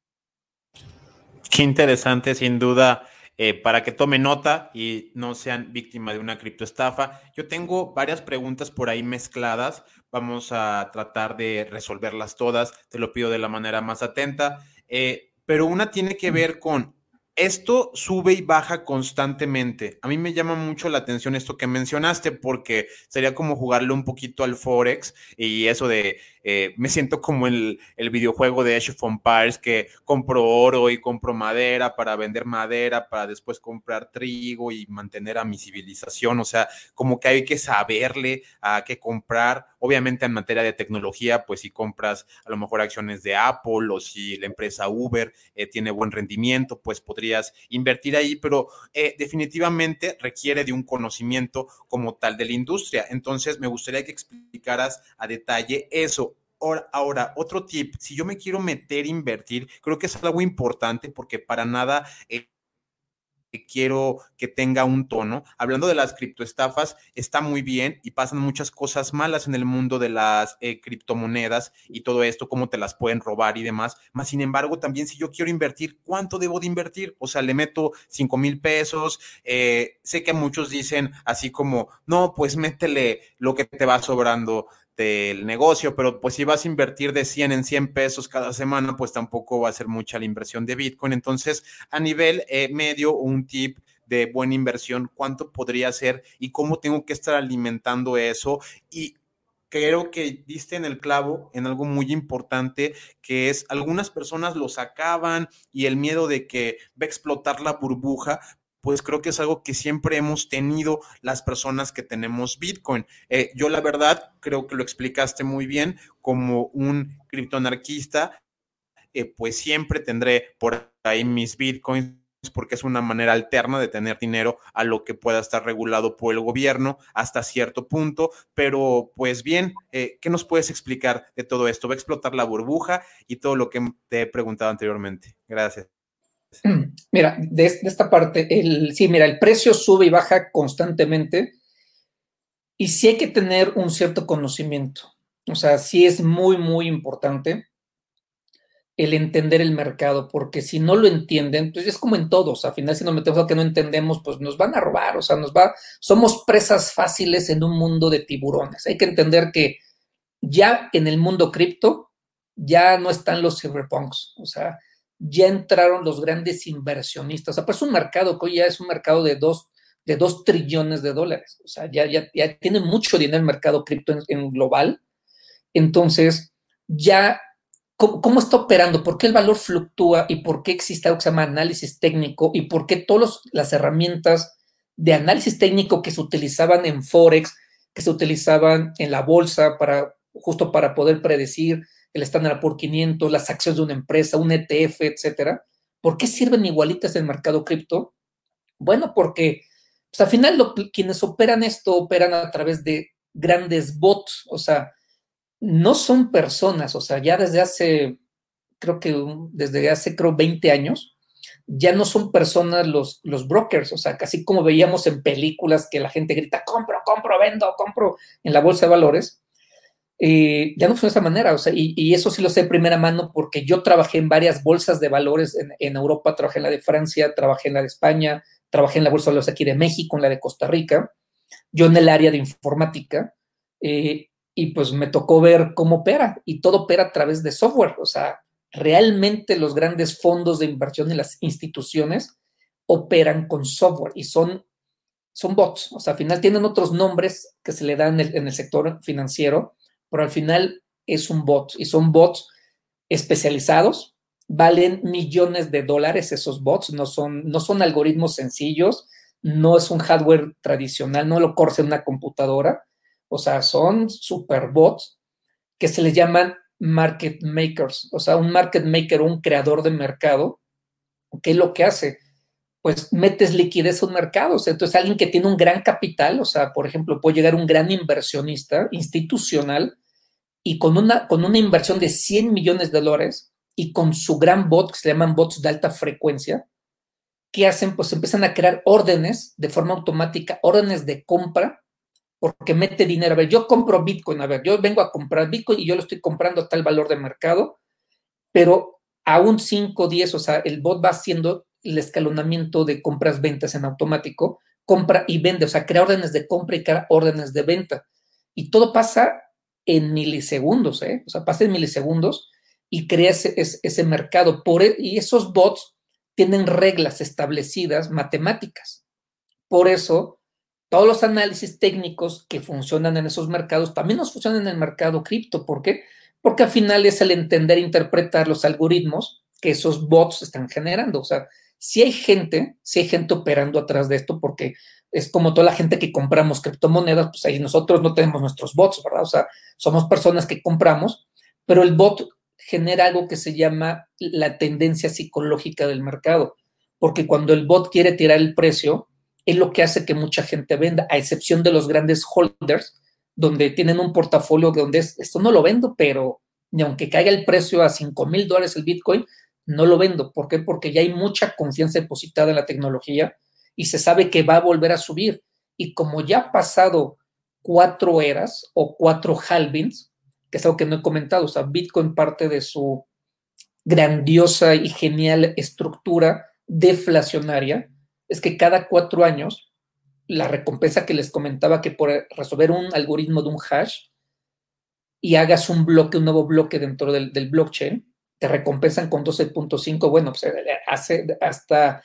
Qué interesante, sin duda, para que tomen nota y no sean víctima de una criptoestafa. Yo tengo varias preguntas por ahí mezcladas. Vamos a tratar de resolverlas todas. Te lo pido de la manera más atenta. Pero una tiene que ver con esto sube y baja constantemente. A mí me llama mucho la atención esto que mencionaste porque sería como jugarle un poquito al Forex y eso de me siento como el videojuego de Age of Empires que compro oro y compro madera para vender madera para después comprar trigo y mantener a mi civilización. O sea, como que hay que saberle a qué comprar. Obviamente en materia de tecnología, pues si compras a lo mejor acciones de Apple o si la empresa Uber tiene buen rendimiento, pues podrías invertir ahí, pero definitivamente requiere de un conocimiento como tal de la industria. Entonces, me gustaría que explicaras a detalle eso. Ahora, otro tip, si yo me quiero meter a invertir, creo que es algo importante porque para nada quiero que tenga un tono. Hablando de las criptoestafas, está muy bien y pasan muchas cosas malas en el mundo de las criptomonedas y todo esto, cómo te las pueden robar y demás. Más sin embargo, también si yo quiero invertir, ¿cuánto debo de invertir? O sea, le meto 5,000 pesos. Sé que muchos dicen así como, no, pues métele lo que te va sobrando del negocio, pero pues si vas a invertir de 100 en 100 pesos cada semana, pues tampoco va a ser mucha la inversión de Bitcoin. Entonces, a nivel medio, un tip de buena inversión, cuánto podría ser y cómo tengo que estar alimentando eso. Y creo que diste en el clavo en algo muy importante, que es algunas personas lo sacaban y el miedo de que va a explotar la burbuja, pues creo que es algo que siempre hemos tenido las personas que tenemos Bitcoin. Yo la verdad creo que lo explicaste muy bien como un criptoanarquista, pues siempre tendré por ahí mis bitcoins porque es una manera alterna de tener dinero a lo que pueda estar regulado por el gobierno hasta cierto punto, pero pues bien, ¿qué nos puedes explicar de todo esto? ¿Va a explotar la burbuja y todo lo que te he preguntado anteriormente? Gracias. Mira, de esta parte, sí, mira, el precio sube y baja constantemente y sí hay que tener un cierto conocimiento. O sea, sí es muy, muy importante el entender el mercado, porque si no lo entienden, pues es como en todos, al final si nos metemos a que no entendemos, pues nos van a robar, o sea, somos presas fáciles en un mundo de tiburones. Hay que entender que ya en el mundo cripto ya no están los cyberpunks, o sea, ya entraron los grandes inversionistas. O sea, pues es un mercado que hoy ya es un mercado de 2 trillones de dólares. O sea, ya tiene mucho dinero el mercado cripto en global. Entonces, ya, ¿cómo está operando? ¿Por qué el valor fluctúa? ¿Y por qué existe algo que se llama análisis técnico? ¿Y por qué todas las herramientas de análisis técnico que se utilizaban en Forex, que se utilizaban en la bolsa justo para poder predecir el Standard & Poor's 500, las acciones de una empresa, un ETF, etcétera? ¿Por qué sirven igualitas en el mercado cripto? Bueno, porque pues, al final quienes operan esto operan a través de grandes bots, o sea, no son personas, o sea, ya desde hace 20 años, ya no son personas los brokers, o sea, casi como veíamos en películas que la gente grita, compro, vendo, compro en la bolsa de valores, ya no funciona de esa manera, o sea, y eso sí lo sé de primera mano porque yo trabajé en varias bolsas de valores en Europa, trabajé en la de Francia, trabajé en la de España, trabajé en la bolsa de valores aquí de México, en la de Costa Rica, yo en el área de informática, y pues me tocó ver cómo opera, y todo opera a través de software, o sea, realmente los grandes fondos de inversión y las instituciones operan con software y son bots, o sea, al final tienen otros nombres que se le dan en el sector financiero, pero al final es un bot y son bots especializados, valen millones de dólares esos bots, no son algoritmos sencillos, no es un hardware tradicional, no lo corre en una computadora, o sea, son super bots que se les llaman market makers, o sea, un market maker, un creador de mercado, ¿qué es lo que hace? Pues metes liquidez a un mercado. O sea, entonces alguien que tiene un gran capital, o sea, por ejemplo, puede llegar un gran inversionista institucional y con una inversión de 100 millones de dólares y con su gran bot, que se llaman bots de alta frecuencia, ¿qué hacen? Pues empiezan a crear órdenes de forma automática, órdenes de compra, porque mete dinero. A ver, yo compro Bitcoin, a ver, yo vengo a comprar Bitcoin y yo lo estoy comprando a tal valor de mercado, pero a un 5, 10, o sea, el bot va haciendo el escalonamiento de compras-ventas en automático, compra y vende, o sea, crea órdenes de compra y crea órdenes de venta. Y todo pasa en milisegundos, o sea, pasa en milisegundos y crea ese mercado. Y esos bots tienen reglas establecidas matemáticas. Por eso, todos los análisis técnicos que funcionan en esos mercados también nos funcionan en el mercado cripto. ¿Por qué? Porque al final es el entender e interpretar los algoritmos que esos bots están generando. O sea, si hay gente operando atrás de esto, porque es como toda la gente que compramos criptomonedas, pues ahí nosotros no tenemos nuestros bots, ¿verdad? O sea, somos personas que compramos, pero el bot genera algo que se llama la tendencia psicológica del mercado, porque cuando el bot quiere tirar el precio, es lo que hace que mucha gente venda, a excepción de los grandes holders, donde tienen un portafolio donde esto no lo vendo, pero ni aunque caiga el precio a $5,000 el Bitcoin, no lo vendo. ¿Por qué? Porque ya hay mucha confianza depositada en la tecnología y se sabe que va a volver a subir. Y como ya ha pasado 4 eras o 4 halvings, que es algo que no he comentado, o sea, Bitcoin parte de su grandiosa y genial estructura deflacionaria, es que cada 4 años, la recompensa que les comentaba que por resolver un algoritmo de un hash y hagas un nuevo bloque dentro del blockchain, te recompensan con 12.5. Bueno, pues hasta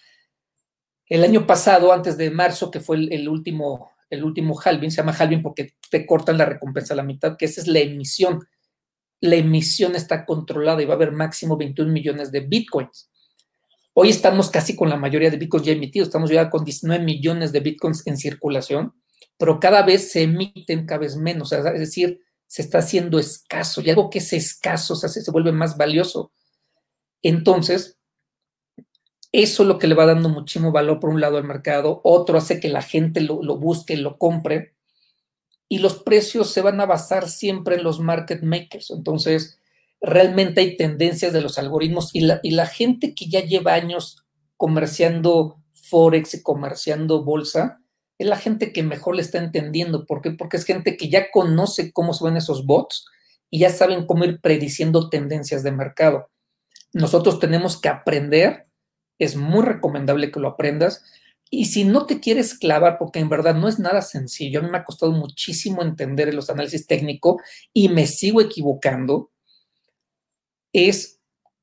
el año pasado, antes de marzo, que fue el último halving, se llama halving porque te cortan la recompensa a la mitad, que esa es la emisión. La emisión está controlada y va a haber máximo 21 millones de bitcoins. Hoy estamos casi con la mayoría de bitcoins ya emitidos, estamos ya con 19 millones de bitcoins en circulación, pero cada vez se emiten cada vez menos, es decir, se está haciendo escaso y algo que es escaso se vuelve más valioso. Entonces, eso es lo que le va dando muchísimo valor por un lado al mercado, otro hace que la gente lo busque, lo compre, y los precios se van a basar siempre en los market makers. Entonces, realmente hay tendencias de los algoritmos y la gente que ya lleva años comerciando Forex y comerciando bolsa, es la gente que mejor le está entendiendo. ¿Por qué? Porque es gente que ya conoce cómo se ven esos bots y ya saben cómo ir prediciendo tendencias de mercado. Nosotros tenemos que aprender, es muy recomendable que lo aprendas. Y si no te quieres clavar, porque en verdad no es nada sencillo, a mí me ha costado muchísimo entender los análisis técnicos y me sigo equivocando, es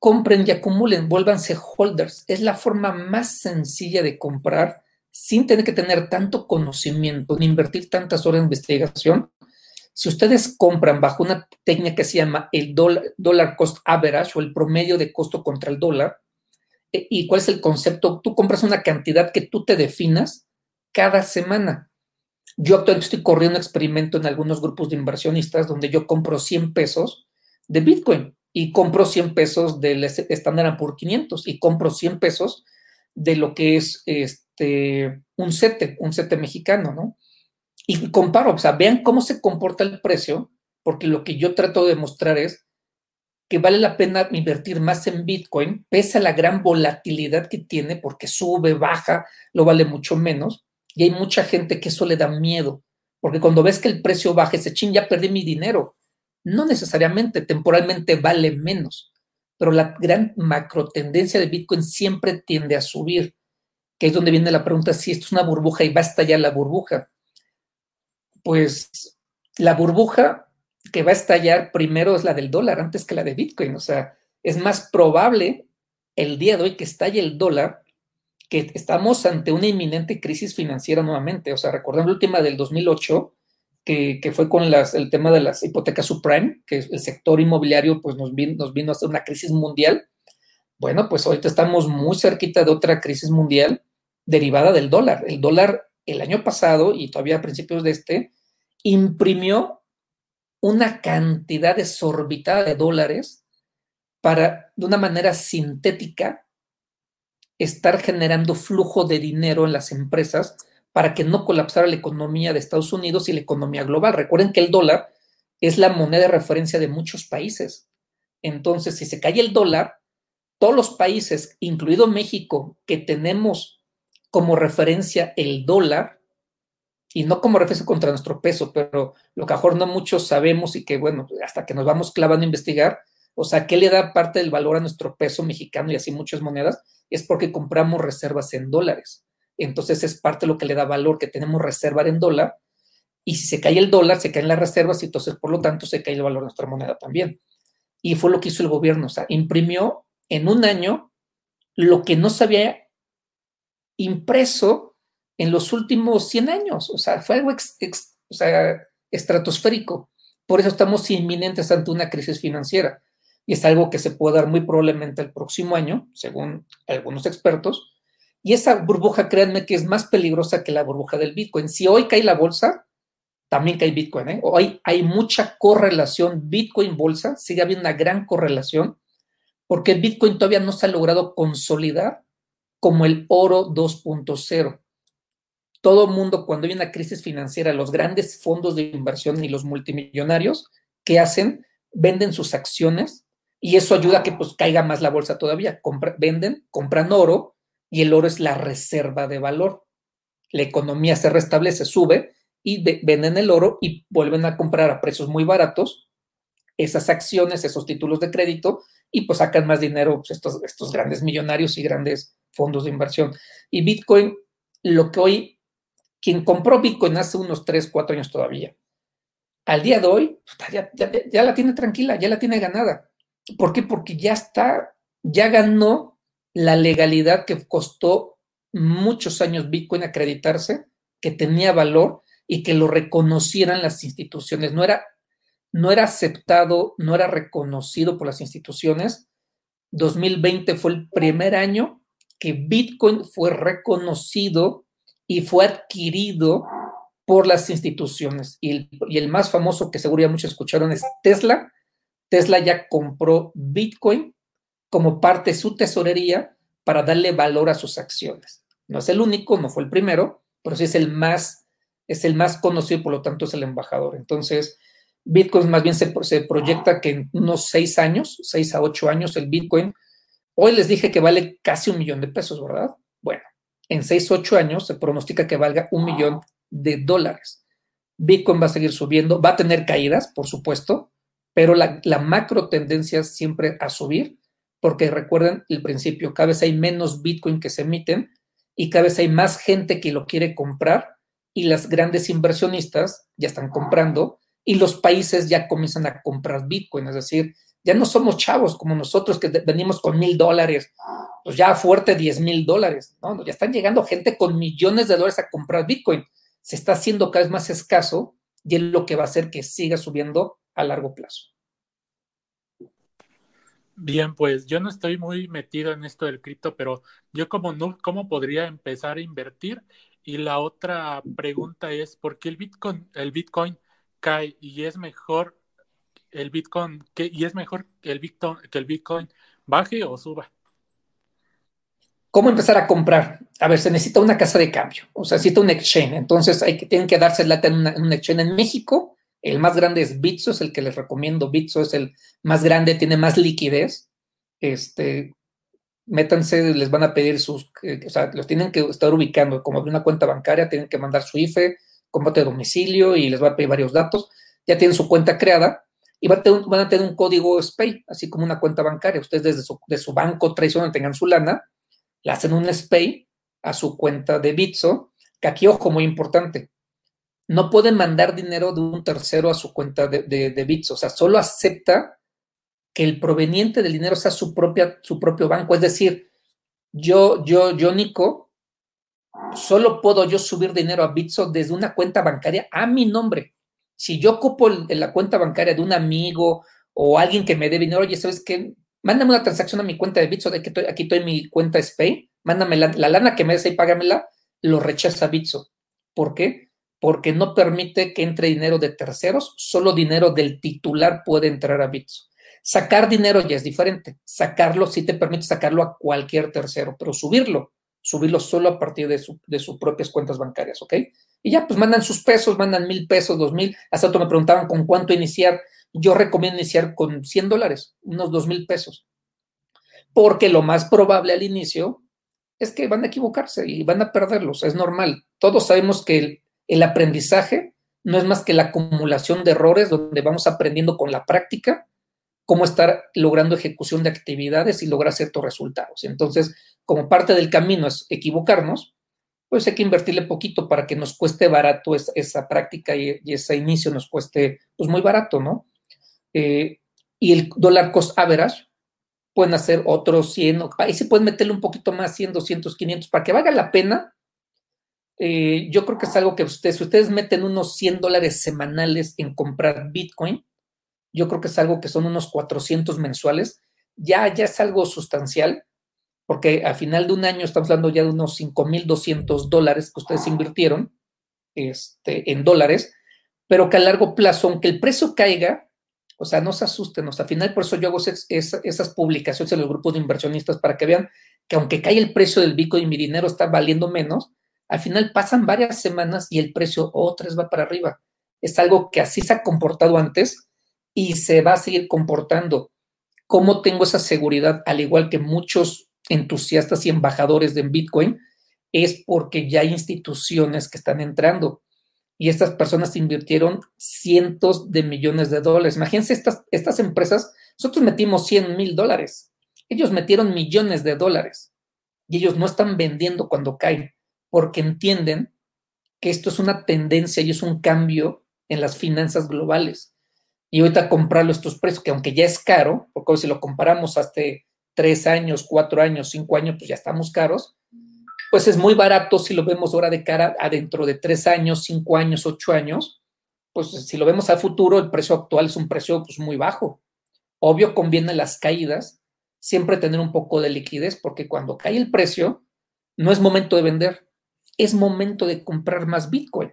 compren y acumulen, vuélvanse holders. Es la forma más sencilla de comprar sin tener que tener tanto conocimiento ni invertir tantas horas de investigación. Si ustedes compran bajo una técnica que se llama el dollar cost average o el promedio de costo contra el dólar, ¿y cuál es el concepto? Tú compras una cantidad que tú te definas cada semana. Yo actualmente estoy corriendo un experimento en algunos grupos de inversionistas donde yo compro 100 pesos de Bitcoin y compro 100 pesos del Standard & Poor's 500 y compro 100 pesos de lo que es un CETE mexicano, ¿no? Y comparo, o sea, vean cómo se comporta el precio, porque lo que yo trato de mostrar es que vale la pena invertir más en Bitcoin, pese a la gran volatilidad que tiene, porque sube, baja, lo vale mucho menos, y hay mucha gente que eso le da miedo, porque cuando ves que el precio baja, ese chin, ya perdí mi dinero. No necesariamente, temporalmente vale menos, pero la gran macro tendencia de Bitcoin siempre tiende a subir, que es donde viene la pregunta si esto es una burbuja y va a estallar la burbuja. Pues la burbuja que va a estallar primero es la del dólar antes que la de Bitcoin. O sea, es más probable el día de hoy que estalle el dólar, que estamos ante una inminente crisis financiera nuevamente. O sea, recordando la última del 2008, que fue con el tema de las hipotecas subprime, que el sector inmobiliario pues nos vino a hacer una crisis mundial. Bueno, pues ahorita estamos muy cerquita de otra crisis mundial derivada del dólar. El dólar el año pasado y todavía a principios de imprimió una cantidad desorbitada de dólares para, de una manera sintética, estar generando flujo de dinero en las empresas para que no colapsara la economía de Estados Unidos y la economía global. Recuerden que el dólar es la moneda de referencia de muchos países. Entonces, si se cae el dólar, todos los países, incluido México, que tenemos como referencia el dólar, y no como referencia contra nuestro peso, pero lo que a lo mejor no muchos sabemos y que, bueno, hasta que nos vamos clavando a investigar, o sea, ¿qué le da parte del valor a nuestro peso mexicano y así muchas monedas? Es porque compramos reservas en dólares. Entonces es parte de lo que le da valor, que tenemos reserva en dólar, y si se cae el dólar, se caen las reservas y entonces, por lo tanto, se cae el valor de nuestra moneda también. Y fue lo que hizo el gobierno, o sea, imprimió en un año lo que no se había impreso en los últimos 100 años. O sea, fue algo estratosférico. Por eso estamos inminentes ante una crisis financiera. Y es algo que se puede dar muy probablemente el próximo año, según algunos expertos. Y esa burbuja, créanme que es más peligrosa que la burbuja del Bitcoin. Si hoy cae la bolsa, también cae Bitcoin, ¿eh? Hoy hay mucha correlación Bitcoin-bolsa, sigue habiendo una gran correlación, porque el Bitcoin todavía no se ha logrado consolidar como el oro 2.0. Todo mundo, cuando hay una crisis financiera, los grandes fondos de inversión y los multimillonarios, ¿qué hacen? Venden sus acciones y eso ayuda a que pues caiga más la bolsa todavía. Venden, compran oro y el oro es la reserva de valor. La economía se restablece, sube y venden el oro y vuelven a comprar a precios muy baratos esas acciones, esos títulos de crédito y pues sacan más dinero pues, estos grandes millonarios y grandes fondos de inversión. Y Bitcoin, lo que hoy, quien compró Bitcoin hace unos 3, 4 años todavía, al día de hoy ya la tiene tranquila, ya la tiene ganada. ¿Por qué? Porque ya ganó la legalidad que costó muchos años Bitcoin acreditarse, que tenía valor y que lo reconocieran las instituciones. No era aceptado, no era reconocido por las instituciones. 2020 fue el primer año que Bitcoin fue reconocido y fue adquirido por las instituciones. Y el más famoso que seguro ya muchos escucharon es Tesla. Tesla ya compró Bitcoin como parte de su tesorería para darle valor a sus acciones. No es el único, no fue el primero, pero sí es el más conocido y por lo tanto es el embajador. Entonces, Bitcoin más bien se proyecta que en unos 6 años, 6 a 8 años, el Bitcoin, hoy les dije que vale casi $1,000,000, ¿verdad? Bueno, en 6 o 8 años se pronostica que valga $1,000,000. Bitcoin va a seguir subiendo, va a tener caídas, por supuesto, pero la macro tendencia es siempre a subir, porque recuerden el principio, cada vez hay menos Bitcoin que se emiten y cada vez hay más gente que lo quiere comprar y las grandes inversionistas ya están comprando y los países ya comienzan a comprar Bitcoin, es decir, Ya no somos chavos como nosotros que venimos con $1,000, pues ya fuerte $10,000, ¿no? Ya están llegando gente con millones de dólares a comprar Bitcoin. Se está haciendo cada vez más escaso y es lo que va a hacer que siga subiendo a largo plazo. Bien, pues yo no estoy muy metido en esto del cripto, pero yo como no, ¿cómo podría empezar a invertir? Y la otra pregunta es, ¿por qué el Bitcoin cae y es mejor que el Bitcoin baje o suba? ¿Cómo empezar a comprar? A ver, se necesita una casa de cambio, o sea, necesita un exchange. Entonces, tienen que darse lata en un exchange en México. El más grande es Bitso, es el que les recomiendo. Bitso es el más grande, tiene más liquidez. Métanse, les van a pedir o sea, los tienen que estar ubicando, como abrir una cuenta bancaria, tienen que mandar su IFE, comparte de domicilio y les va a pedir varios datos. Ya tienen su cuenta creada y van a tener un código SPAY, así como una cuenta bancaria. Ustedes de su banco tradicional tengan su lana, le hacen un SPAY a su cuenta de Bitso, que aquí, ojo, muy importante, no pueden mandar dinero de un tercero a su cuenta de Bitso, o sea, solo acepta que el proveniente del dinero sea su propio banco, es decir, yo, Nico, solo puedo yo subir dinero a Bitso desde una cuenta bancaria a mi nombre. Si yo ocupo la cuenta bancaria de un amigo o alguien que me dé dinero, oye, ¿sabes qué? Mándame una transacción a mi cuenta de Bitso, aquí estoy mi cuenta SPAY, mándame la lana que me des ahí, págamela, lo rechaza Bitso. ¿Por qué? Porque no permite que entre dinero de terceros, solo dinero del titular puede entrar a Bitso. Sacar dinero ya es diferente. Sacarlo sí te permite sacarlo a cualquier tercero, pero subirlo solo a partir de sus propias cuentas bancarias, ¿ok? Y ya, pues mandan sus pesos, mandan 1,000 pesos, 2,000. Hasta otro me preguntaban con cuánto iniciar. Yo recomiendo iniciar con $100, unos 2,000 pesos, porque lo más probable al inicio es que van a equivocarse y van a perderlos, es normal. Todos sabemos que el aprendizaje no es más que la acumulación de errores donde vamos aprendiendo con la práctica cómo estar logrando ejecución de actividades y lograr ciertos resultados. Entonces, como parte del camino es equivocarnos, pues hay que invertirle poquito para que nos cueste barato esa práctica y ese inicio nos cueste pues muy barato, ¿no? Y el dólar cost average pueden hacer otros 100, ahí se pueden meterle un poquito más, 100, 200, 500, para que valga la pena. Yo creo que es algo que si ustedes meten unos $100 semanales en comprar Bitcoin, yo creo que es algo que son unos 400 mensuales, ya es algo sustancial, porque al final de un año estamos hablando ya de unos $5,200 que ustedes invirtieron en dólares, pero que a largo plazo, aunque el precio caiga, o sea, no se asusten, o sea, al final por eso yo hago esas publicaciones en los grupos de inversionistas para que vean que aunque cae el precio del Bitcoin y mi dinero está valiendo menos, al final pasan varias semanas y el precio otra vez va para arriba. Es algo que así se ha comportado antes y se va a seguir comportando. ¿Cómo tengo esa seguridad? Al igual que muchos entusiastas y embajadores de Bitcoin, es porque ya hay instituciones que están entrando y estas personas invirtieron cientos de millones de dólares. Imagínense estas empresas, nosotros metimos $100,000, ellos metieron millones de dólares y ellos no están vendiendo cuando caen porque entienden que esto es una tendencia y es un cambio en las finanzas globales. Y ahorita comprarlo a estos precios, que aunque ya es caro, porque si lo comparamos hasta 3 años, 4 años, 5 años, pues ya estamos caros, pues es muy barato si lo vemos ahora de cara a dentro de 3 años, 5 años, 8 años, pues si lo vemos a futuro, el precio actual es un precio pues muy bajo. Obvio, conviene las caídas, siempre tener un poco de liquidez, porque cuando cae el precio, no es momento de vender, es momento de comprar más Bitcoin.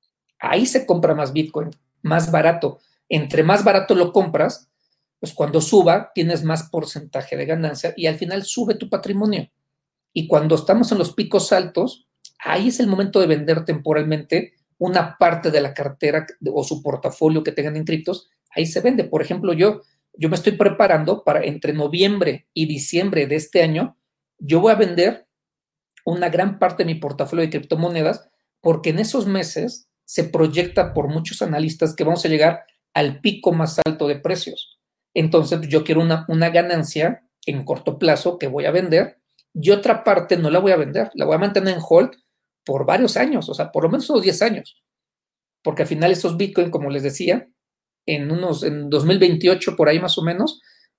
Ahí se compra más Bitcoin, más barato. Entre más barato lo compras, pues cuando suba tienes más porcentaje de ganancia y al final sube tu patrimonio. Y cuando estamos en los picos altos, ahí es el momento de vender temporalmente una parte de la cartera o su portafolio que tengan en criptos, ahí se vende. Por ejemplo, yo me estoy preparando para entre noviembre y diciembre de este año, yo voy a vender una gran parte de mi portafolio de criptomonedas porque en esos meses se proyecta por muchos analistas que vamos a llegar al pico más alto de precios. Entonces yo quiero una ganancia en corto plazo que voy a vender y otra parte no la voy a vender, la voy a mantener en hold por varios años, o sea, por lo menos unos 10 años, porque al final estos Bitcoin, como les decía, en 2028 por ahí más o menos,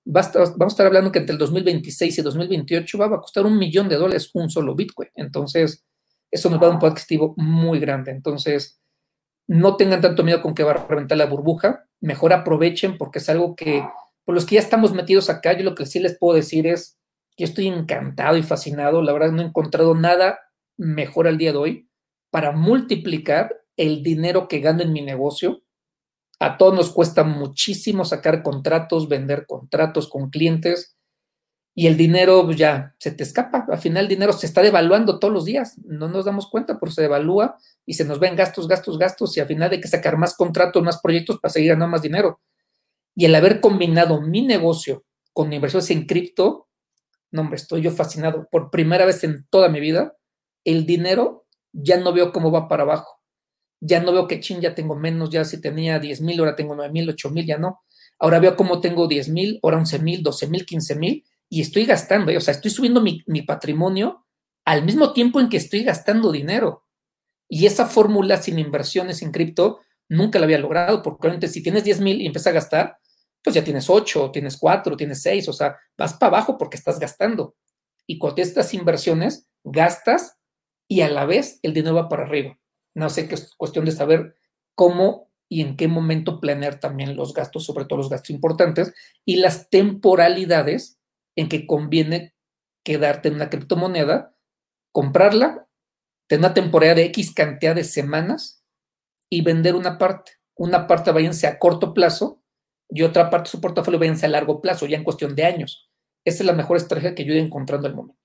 vamos a estar hablando que entre el 2026 y 2028 va a costar $1 millón un solo Bitcoin. Entonces, eso nos va a dar un poder adquisitivo muy grande. Entonces, no tengan tanto miedo con que va a reventar la burbuja, mejor aprovechen porque es algo que, por los que ya estamos metidos acá, yo lo que sí les puedo decir es que estoy encantado y fascinado, la verdad no he encontrado nada mejor al día de hoy para multiplicar el dinero que gano en mi negocio. A todos nos cuesta muchísimo sacar contratos, vender contratos con clientes y el dinero ya se te escapa. Al final el dinero se está devaluando todos los días. No nos damos cuenta, pero se devalúa y se nos ven gastos, gastos, gastos y al final hay que sacar más contratos, más proyectos para seguir ganando más dinero. Y el haber combinado mi negocio con inversiones en cripto, no hombre, estoy yo fascinado. Por primera vez en toda mi vida, el dinero ya no veo cómo va para abajo. Ya no veo que ya tengo menos, ya si tenía 10,000, ahora tengo 9,000, 8,000, ya no. Ahora veo cómo tengo 10,000, ahora 11,000, 12,000, 15,000 y estoy gastando, o sea, estoy subiendo mi patrimonio al mismo tiempo en que estoy gastando dinero. Y esa fórmula sin inversiones en cripto nunca la había logrado, porque obviamente si tienes 10,000 y empiezas a gastar, pues ya tienes 8, tienes 4, tienes 6, o sea, vas para abajo porque estás gastando. Y cuando tienes estas inversiones, gastas y a la vez el dinero va para arriba. No sé, que es cuestión de saber cómo y en qué momento planear también los gastos, sobre todo los gastos importantes, y las temporalidades en que conviene quedarte en una criptomoneda, comprarla, tener una temporada de X cantidad de semanas y vender una parte. Una parte váyanse a corto plazo y otra parte de su portafolio váyanse a largo plazo, ya en cuestión de años. Esa es la mejor estrategia que yo he ido encontrando al momento.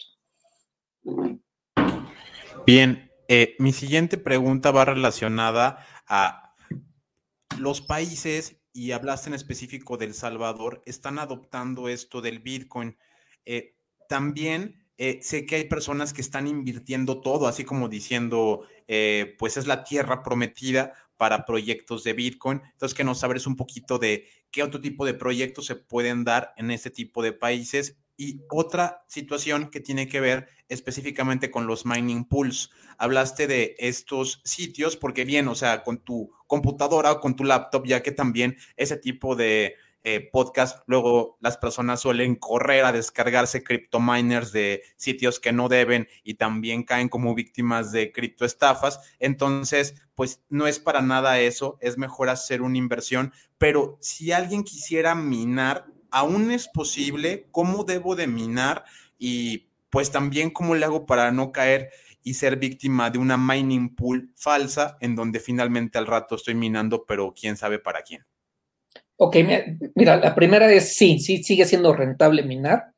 Bien, mi siguiente pregunta va relacionada a los países, y hablaste en específico de El Salvador, están adoptando esto del Bitcoin. También sé que hay personas que están invirtiendo todo, así como diciendo, pues es la tierra prometida para proyectos de Bitcoin. Entonces, que nos hables un poquito de qué otro tipo de proyectos se pueden dar en este tipo de países. Y otra situación que tiene que ver específicamente con los mining pools. Hablaste de estos sitios porque bien, o sea, con tu computadora o con tu laptop, ya que también ese tipo de podcast, luego las personas suelen correr a descargarse criptominers de sitios que no deben y también caen como víctimas de criptoestafas. Entonces, pues no es para nada eso, es mejor hacer una inversión, pero si alguien quisiera minar, aún es posible. ¿Cómo debo de minar? Y pues también cómo le hago para no caer y ser víctima de una mining pool falsa en donde finalmente al rato estoy minando, pero quién sabe para quién. Ok, mira, la primera es sí, sigue siendo rentable minar.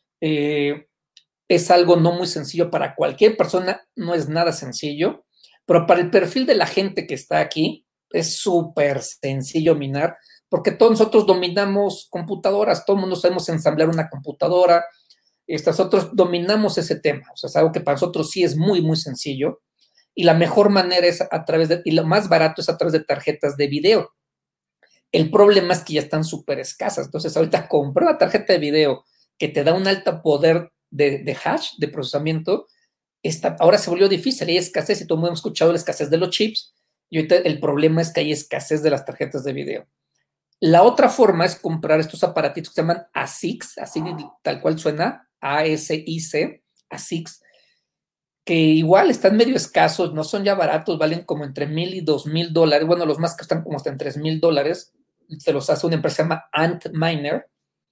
Es algo no muy sencillo para cualquier persona, no es nada sencillo, pero para el perfil de la gente que está aquí es súper sencillo minar, porque todos nosotros dominamos computadoras, todo el mundo sabemos ensamblar una computadora, nosotros dominamos ese tema, o sea, es algo que para nosotros sí es muy, muy sencillo, y la mejor manera es a través de, y lo más barato es a través de tarjetas de video. El problema es que ya están súper escasas. Entonces, ahorita comprar una tarjeta de video que te da un alto poder de hash, de procesamiento, ahora se volvió difícil. Hay escasez, y todo el mundo hemos escuchado la escasez de los chips, y ahorita el problema es que hay escasez de las tarjetas de video. La otra forma es comprar estos aparatitos que se llaman ASICs, así tal cual suena, ASIC, ASICs, que igual están medio escasos, no son ya baratos, valen como entre $1,000 y $2,000. Bueno, los más que están como hasta en $3,000, se los hace una empresa que se llama Antminer,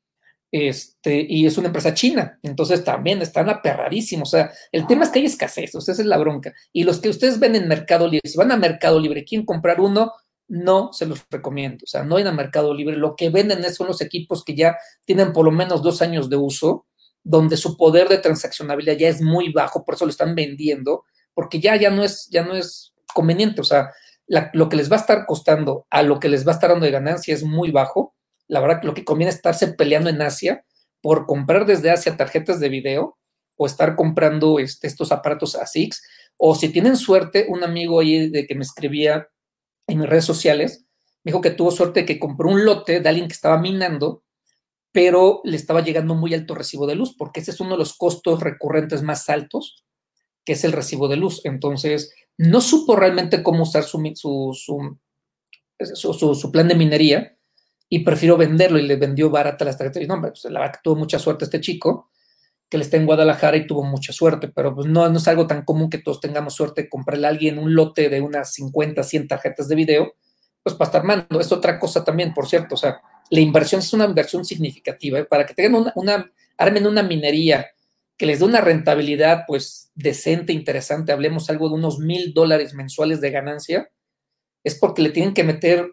y es una empresa china, entonces también están aperradísimos. O sea, el tema es que hay escasez, o sea, esa es la bronca. Y los que ustedes ven en Mercado Libre, si van a Mercado Libre, quieren comprar uno, no se los recomiendo. O sea, no vayan a Mercado Libre, lo que venden son los equipos que ya tienen por lo menos 2 años de uso, donde su poder de transaccionabilidad ya es muy bajo, por eso lo están vendiendo, porque ya no es conveniente. O sea, lo que les va a estar costando a lo que les va a estar dando de ganancia es muy bajo. La verdad que lo que conviene es estarse peleando en Asia por comprar desde Asia tarjetas de video o estar comprando estos aparatos ASICs. O si tienen suerte, un amigo ahí de que me escribía en mis redes sociales, me dijo que tuvo suerte de que compró un lote de alguien que estaba minando, pero le estaba llegando muy alto recibo de luz, porque ese es uno de los costos recurrentes más altos, que es el recibo de luz. Entonces, no supo realmente cómo usar su plan de minería, y prefiero venderlo, y le vendió barata las tarjetas. Y no, hombre, pues la verdad que tuvo mucha suerte este chico, que él está en Guadalajara y tuvo mucha suerte, pero pues no es algo tan común que todos tengamos suerte de comprarle a alguien un lote de unas 50, 100 tarjetas de video, pues para estar armando. Es otra cosa también, por cierto, o sea, la inversión es una inversión significativa, ¿eh? Para que tengan armen una minería que les dé una rentabilidad pues decente, interesante, hablemos algo de unos $1,000 mensuales de ganancia, es porque le tienen que meter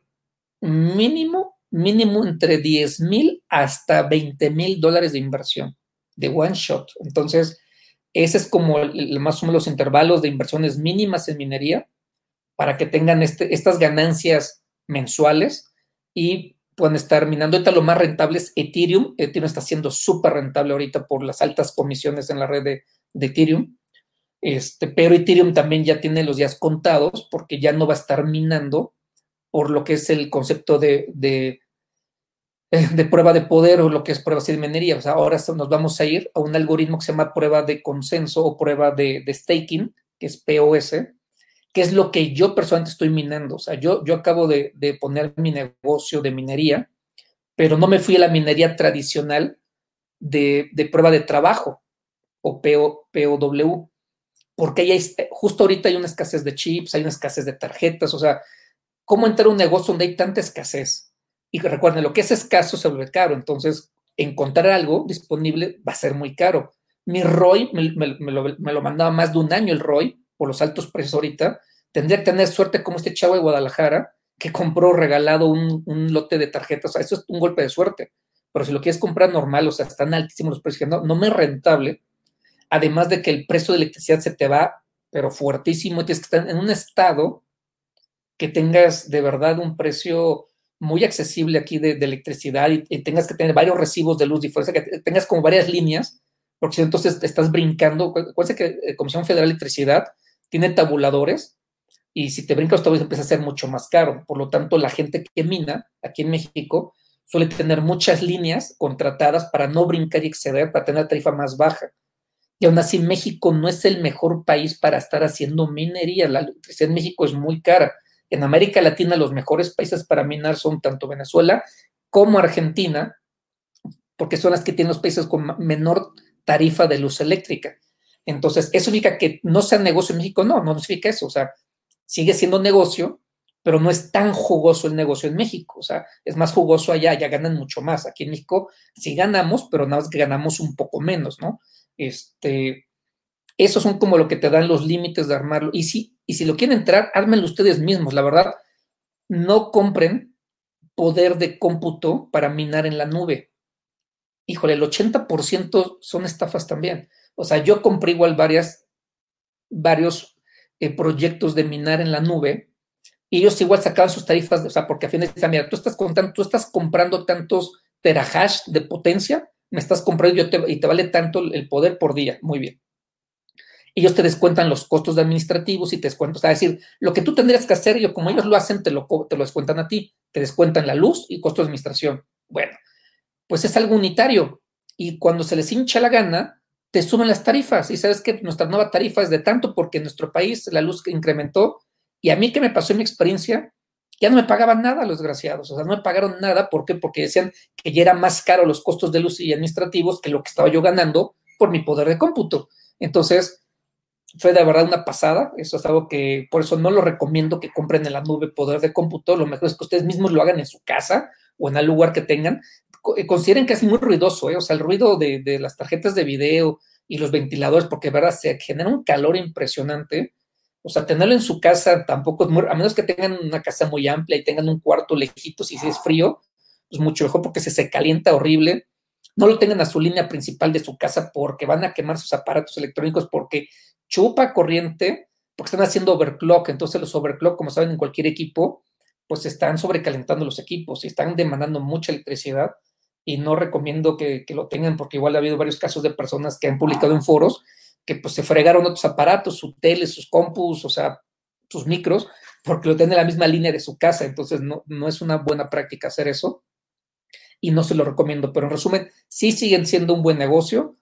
mínimo entre 10,000 hasta $20,000 de inversión, de one shot. Entonces, ese es como más o menos los intervalos de inversiones mínimas en minería para que tengan estas ganancias mensuales y puedan estar minando. Ahorita lo más rentable es Ethereum. Ethereum está siendo súper rentable ahorita por las altas comisiones en la red de Ethereum. Pero Ethereum también ya tiene los días contados porque ya no va a estar minando por lo que es el concepto de prueba de poder o lo que es prueba de minería. O sea, ahora nos vamos a ir a un algoritmo que se llama prueba de consenso o prueba de staking, que es POS, que es lo que yo personalmente estoy minando. O sea, yo acabo de poner mi negocio de minería, pero no me fui a la minería tradicional de prueba de trabajo o POW, porque justo ahorita hay una escasez de chips, hay una escasez de tarjetas. O sea, ¿cómo entrar a un negocio donde hay tanta escasez? Y recuerden, lo que es escaso se vuelve caro. Entonces, encontrar algo disponible va a ser muy caro. Mi ROI me lo mandaba más de un año el ROI por los altos precios ahorita. Tendría que tener suerte como este chavo de Guadalajara que compró regalado un lote de tarjetas. O sea, eso es un golpe de suerte. Pero si lo quieres comprar normal, o sea, están altísimos los precios, no me es rentable. Además de que el precio de electricidad se te va, pero fuertísimo, y tienes que estar en un estado que tengas de verdad un precio muy accesible aquí de electricidad y tengas que tener varios recibos de luz diferentes, que tengas como varias líneas, porque si entonces te estás brincando. Acuérdense que la Comisión Federal de Electricidad tiene tabuladores y si te brincas los tabuladores empieza a ser mucho más caro. Por lo tanto, la gente que mina aquí en México suele tener muchas líneas contratadas para no brincar y exceder, para tener tarifa más baja. Y aún así, México no es el mejor país para estar haciendo minería. La electricidad en México es muy cara. En América Latina, los mejores países para minar son tanto Venezuela como Argentina, porque son las que tienen los países con menor tarifa de luz eléctrica. Entonces, ¿eso significa que no sea negocio en México? No significa eso. O sea, sigue siendo negocio, pero no es tan jugoso el negocio en México. O sea, es más jugoso allá ganan mucho más. Aquí en México sí ganamos, pero nada más que ganamos un poco menos, ¿no? Esos son como lo que te dan los límites de armarlo. Y si lo quieren entrar, ármenlo ustedes mismos. La verdad, no compren poder de cómputo para minar en la nube. Híjole, el 80% son estafas también. O sea, yo compré igual varios proyectos de minar en la nube y ellos igual sacaban sus tarifas, o sea, porque a fin de cuentas, mira, tú estás comprando tantos terahash de potencia, me estás comprando y te vale tanto el poder por día. Muy bien. Ellos te descuentan los costos administrativos y te descuentan, o sea, es decir, lo que tú tendrías que hacer, como ellos lo hacen, te lo descuentan a ti, te descuentan la luz y costos de administración. Bueno, pues es algo unitario y cuando se les hincha la gana, te suben las tarifas y sabes que nuestra nueva tarifa es de tanto porque en nuestro país la luz incrementó y a mí que me pasó en mi experiencia, ya no me pagaban nada los desgraciados, o sea, no me pagaron nada. ¿Por qué? Porque decían que ya era más caro los costos de luz y administrativos que lo que estaba yo ganando por mi poder de cómputo. Entonces, fue de verdad una pasada. Eso es algo que, por eso no lo recomiendo que compren en la nube poder de cómputo. Lo mejor es que ustedes mismos lo hagan en su casa o en el lugar que tengan. Consideren que es muy ruidoso, o sea, el ruido de las tarjetas de video y los ventiladores, porque de verdad se genera un calor impresionante. O sea, tenerlo en su casa tampoco es muy, a menos que tengan una casa muy amplia y tengan un cuarto lejito, si es frío, pues mucho mejor porque se calienta horrible. No lo tengan a su línea principal de su casa porque van a quemar sus aparatos electrónicos, porque chupa corriente, porque están haciendo overclock. Entonces los overclock, como saben, en cualquier equipo, pues están sobrecalentando los equipos y están demandando mucha electricidad y no recomiendo que lo tengan porque igual ha habido varios casos de personas que han publicado en foros que pues se fregaron otros aparatos, sus teles, sus compus, o sea, sus micros, porque lo tienen en la misma línea de su casa. Entonces no es una buena práctica hacer eso y no se lo recomiendo. Pero en resumen, sí siguen siendo un buen negocio.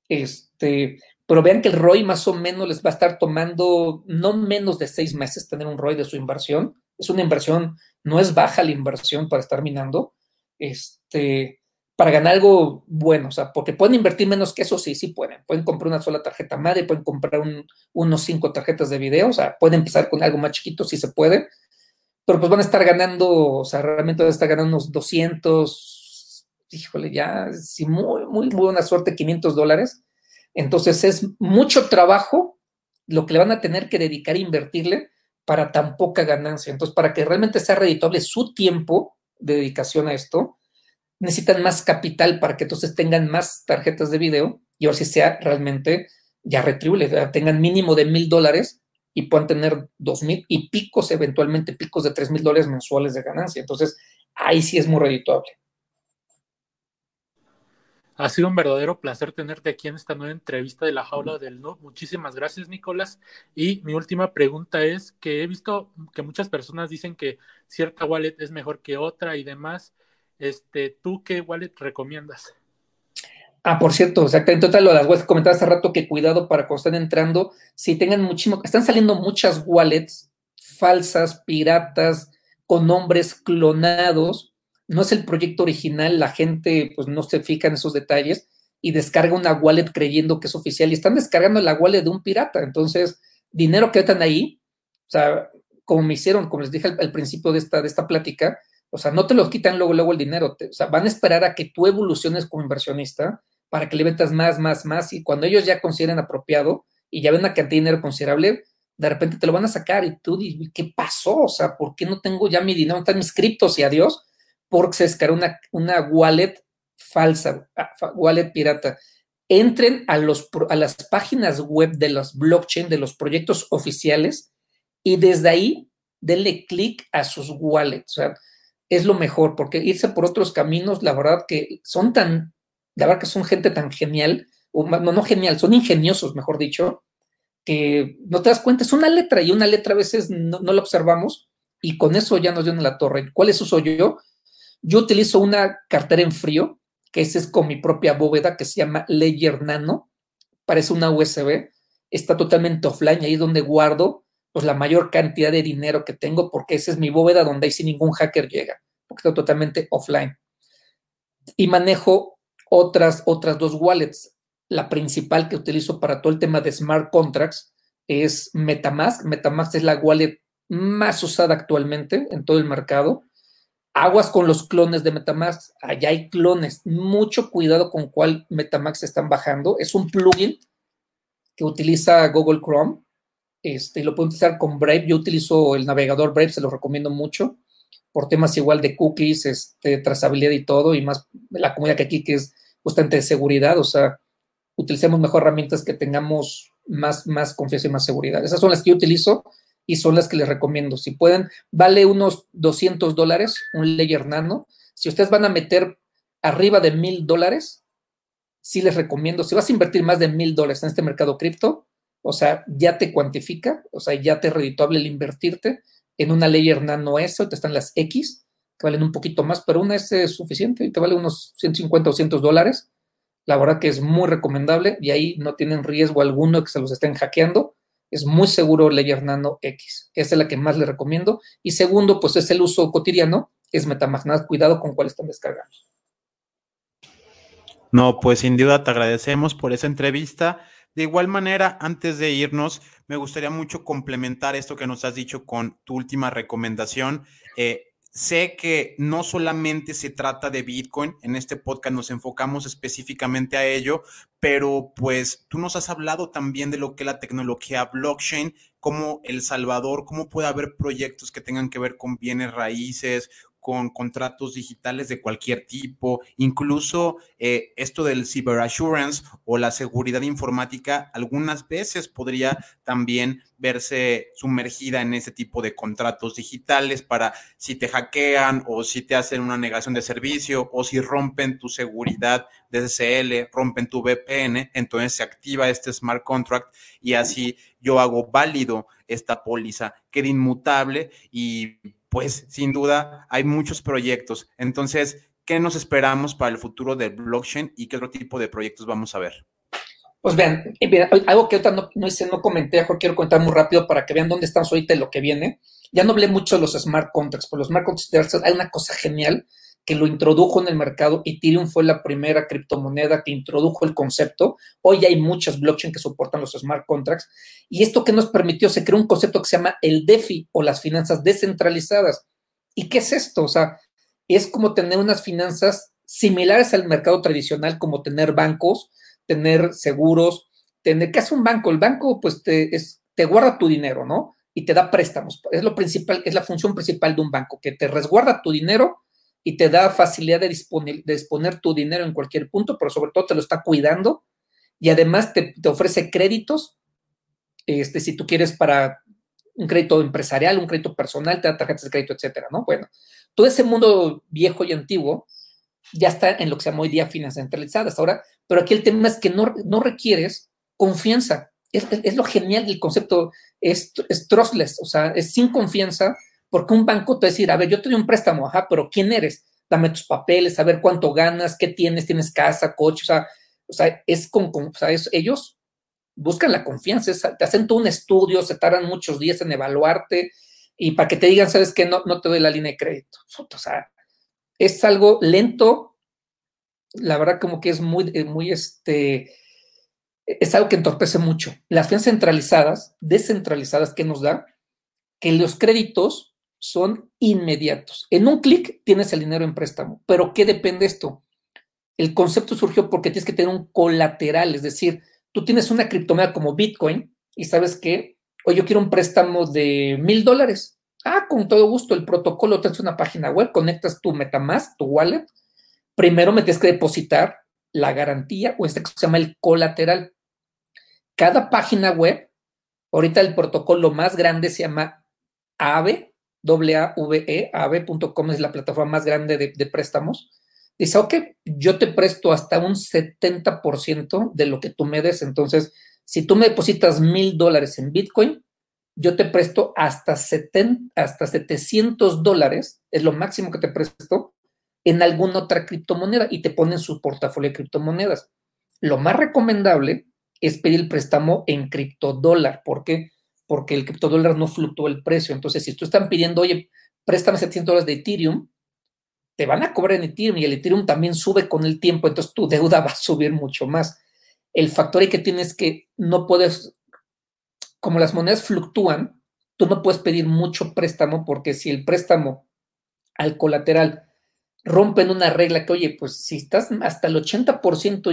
Pero vean que el ROI más o menos les va a estar tomando no menos de 6 meses tener un ROI de su inversión. Es una inversión, no es baja la inversión para estar minando. para ganar algo bueno, o sea, porque pueden invertir menos que eso, sí pueden comprar una sola tarjeta madre, pueden comprar unos 5 tarjetas de video, o sea, pueden empezar con algo más chiquito, sí se puede, pero pues van a estar ganando, o sea, realmente van a estar ganando unos 200, híjole, ya, sí, muy, muy, muy buena suerte, $500. Entonces es mucho trabajo lo que le van a tener que dedicar a invertirle para tan poca ganancia. Entonces, para que realmente sea redituable su tiempo de dedicación a esto, necesitan más capital para que entonces tengan más tarjetas de video y ahora sí sea realmente ya retribuible, tengan mínimo de $1,000 y puedan tener 2,000 y picos, eventualmente picos de $3,000 mensuales de ganancia. Entonces, ahí sí es muy redituable. Ha sido un verdadero placer tenerte aquí en esta nueva entrevista de la Jaula del Noob. Muchísimas gracias, Nicolás. Y mi última pregunta es que he visto que muchas personas dicen que cierta wallet es mejor que otra y demás. ¿Tú qué wallet recomiendas? Por cierto, exactamente, total, lo de las wallets comentaba hace rato que cuidado para cuando están entrando, si tengan muchísimo, están saliendo muchas wallets falsas, piratas, con nombres clonados, no es el proyecto original, la gente pues no se fija en esos detalles y descarga una wallet creyendo que es oficial y están descargando la wallet de un pirata, entonces, dinero que están ahí, o sea, como me hicieron, como les dije al principio de esta plática, o sea, no te los quitan luego el dinero, o sea, van a esperar a que tú evoluciones como inversionista para que le ventas más, y cuando ellos ya consideren apropiado y ya ven una cantidad de dinero considerable, de repente te lo van a sacar y tú dices, ¿qué pasó? O sea, ¿por qué no tengo ya mi dinero? ¿Dónde están mis criptos y adiós? Porque se descargó una wallet falsa, wallet pirata. Entren a las páginas web de los blockchain, de los proyectos oficiales, y desde ahí denle clic a sus wallets. O sea, es lo mejor, porque irse por otros caminos, la verdad que la verdad que son gente tan genial, o no genial, son ingeniosos, mejor dicho, que no te das cuenta, es una letra y una letra a veces no la observamos y con eso ya nos dio en la torre. ¿Cuáles uso yo? Yo utilizo una cartera en frío, que esa es con mi propia bóveda, que se llama Ledger Nano, parece una USB, está totalmente offline y ahí es donde guardo pues la mayor cantidad de dinero que tengo porque esa es mi bóveda donde ahí sin ningún hacker llega, porque está totalmente offline. Y manejo otras dos wallets. La principal que utilizo para todo el tema de smart contracts es MetaMask. MetaMask es la wallet más usada actualmente en todo el mercado. Aguas con los clones de MetaMask. Allá hay clones. Mucho cuidado con cuál MetaMask están bajando. Es un plugin que utiliza Google Chrome. Y lo pueden utilizar con Brave. Yo utilizo el navegador Brave, se lo recomiendo mucho por temas igual de cookies, trazabilidad y todo, y más la comunidad que aquí que es justamente de seguridad, o sea, utilicemos mejor herramientas que tengamos más confianza y más seguridad. Esas son las que yo utilizo y son las que les recomiendo. Si pueden, vale unos $200 un Ledger Nano. Si ustedes van a meter arriba de $1,000, sí les recomiendo, si vas a invertir más de $1,000 en este mercado cripto, o sea, ya te cuantifica, o sea, ya te es redituable el invertirte en una Ledger Nano S, ahorita están las X, que valen un poquito más, pero una S es suficiente y te vale unos 150 o $200. La verdad que es muy recomendable y ahí no tienen riesgo alguno de que se los estén hackeando. Es muy seguro Ledger Nano X. Esa es la que más les recomiendo. Y segundo, pues es el uso cotidiano, es MetaMask. Nada, cuidado con cuál están descargando. No, pues sin duda te agradecemos por esa entrevista. De igual manera, antes de irnos, me gustaría mucho complementar esto que nos has dicho con tu última recomendación. Sé que no solamente se trata de Bitcoin, en este podcast nos enfocamos específicamente a ello, pero pues tú nos has hablado también de lo que es la tecnología blockchain, cómo El Salvador, cómo puede haber proyectos que tengan que ver con bienes raíces, con contratos digitales de cualquier tipo, incluso esto del cyber assurance o la seguridad informática algunas veces podría también verse sumergida en ese tipo de contratos digitales para si te hackean o si te hacen una negación de servicio o si rompen tu seguridad DSL, rompen tu VPN, entonces se activa este smart contract y así yo hago válido esta póliza, queda inmutable y pues sin duda hay muchos proyectos. Entonces, ¿qué nos esperamos para el futuro del blockchain y qué otro tipo de proyectos vamos a ver? Pues vean, algo que ahorita no comenté, mejor quiero comentar muy rápido para que vean dónde estamos ahorita y lo que viene. Ya no hablé mucho de los smart contracts, pero los smart contracts hay una cosa genial que lo introdujo en el mercado. Ethereum fue la primera criptomoneda que introdujo el concepto. Hoy hay muchas blockchain que soportan los smart contracts. ¿Y esto que nos permitió? Se creó un concepto que se llama el DeFi o las finanzas descentralizadas. ¿Y qué es esto? O sea, es como tener unas finanzas similares al mercado tradicional, como tener bancos, tener seguros, tener, ¿qué hace un banco? El banco, pues, te guarda tu dinero, ¿no? Y te da préstamos. Es lo principal, es la función principal de un banco, que te resguarda tu dinero y te da facilidad de disponer tu dinero en cualquier punto, pero sobre todo te lo está cuidando y además te ofrece créditos, si tú quieres para un crédito empresarial, un crédito personal, te da tarjetas de crédito, etcétera, ¿no? Bueno, todo ese mundo viejo y antiguo ya está en lo que se llama hoy día finanzas centralizadas. Ahora, pero aquí el tema es que no requieres confianza. Es lo genial del concepto, es trustless, o sea, es sin confianza, porque un banco te va a decir, a ver, yo te doy un préstamo, ajá, pero ¿quién eres? Dame tus papeles, a ver cuánto ganas, qué tienes casa, coche, o sea ellos buscan la confianza, te hacen todo un estudio, se tardan muchos días en evaluarte y para que te digan, ¿sabes qué? No te doy la línea de crédito. O sea, es algo lento, la verdad como que es es algo que entorpece mucho. Las finanzas descentralizadas, ¿qué nos da? Que los créditos son inmediatos. En un clic tienes el dinero en préstamo. ¿Pero qué depende esto? El concepto surgió porque tienes que tener un colateral, es decir, tú tienes una criptomoneda como Bitcoin y sabes que, oye, yo quiero un préstamo de $1,000. Ah, con todo gusto, el protocolo te hace una página web, conectas tu MetaMask, tu wallet, primero me tienes que depositar la garantía o este que se llama el colateral. Cada página web, ahorita el protocolo más grande se llama Aave, A-V-E, aave.com es la plataforma más grande de préstamos. Dice, ok, yo te presto hasta un 70% de lo que tú me des. Entonces, si tú me depositas $1,000 en Bitcoin, yo te presto hasta $700, es lo máximo que te presto, en alguna otra criptomoneda y te ponen su portafolio de criptomonedas. Lo más recomendable es pedir el préstamo en criptodólar. ¿Por qué? Porque el criptodólar no fluctúa el precio. Entonces, si tú están pidiendo, oye, préstame $700 de Ethereum, te van a cobrar en Ethereum y el Ethereum también sube con el tiempo, entonces tu deuda va a subir mucho más. El factor ahí que tienes que no puedes, como las monedas fluctúan, tú no puedes pedir mucho préstamo porque si el préstamo al colateral rompen una regla que, oye, pues si estás hasta el 80%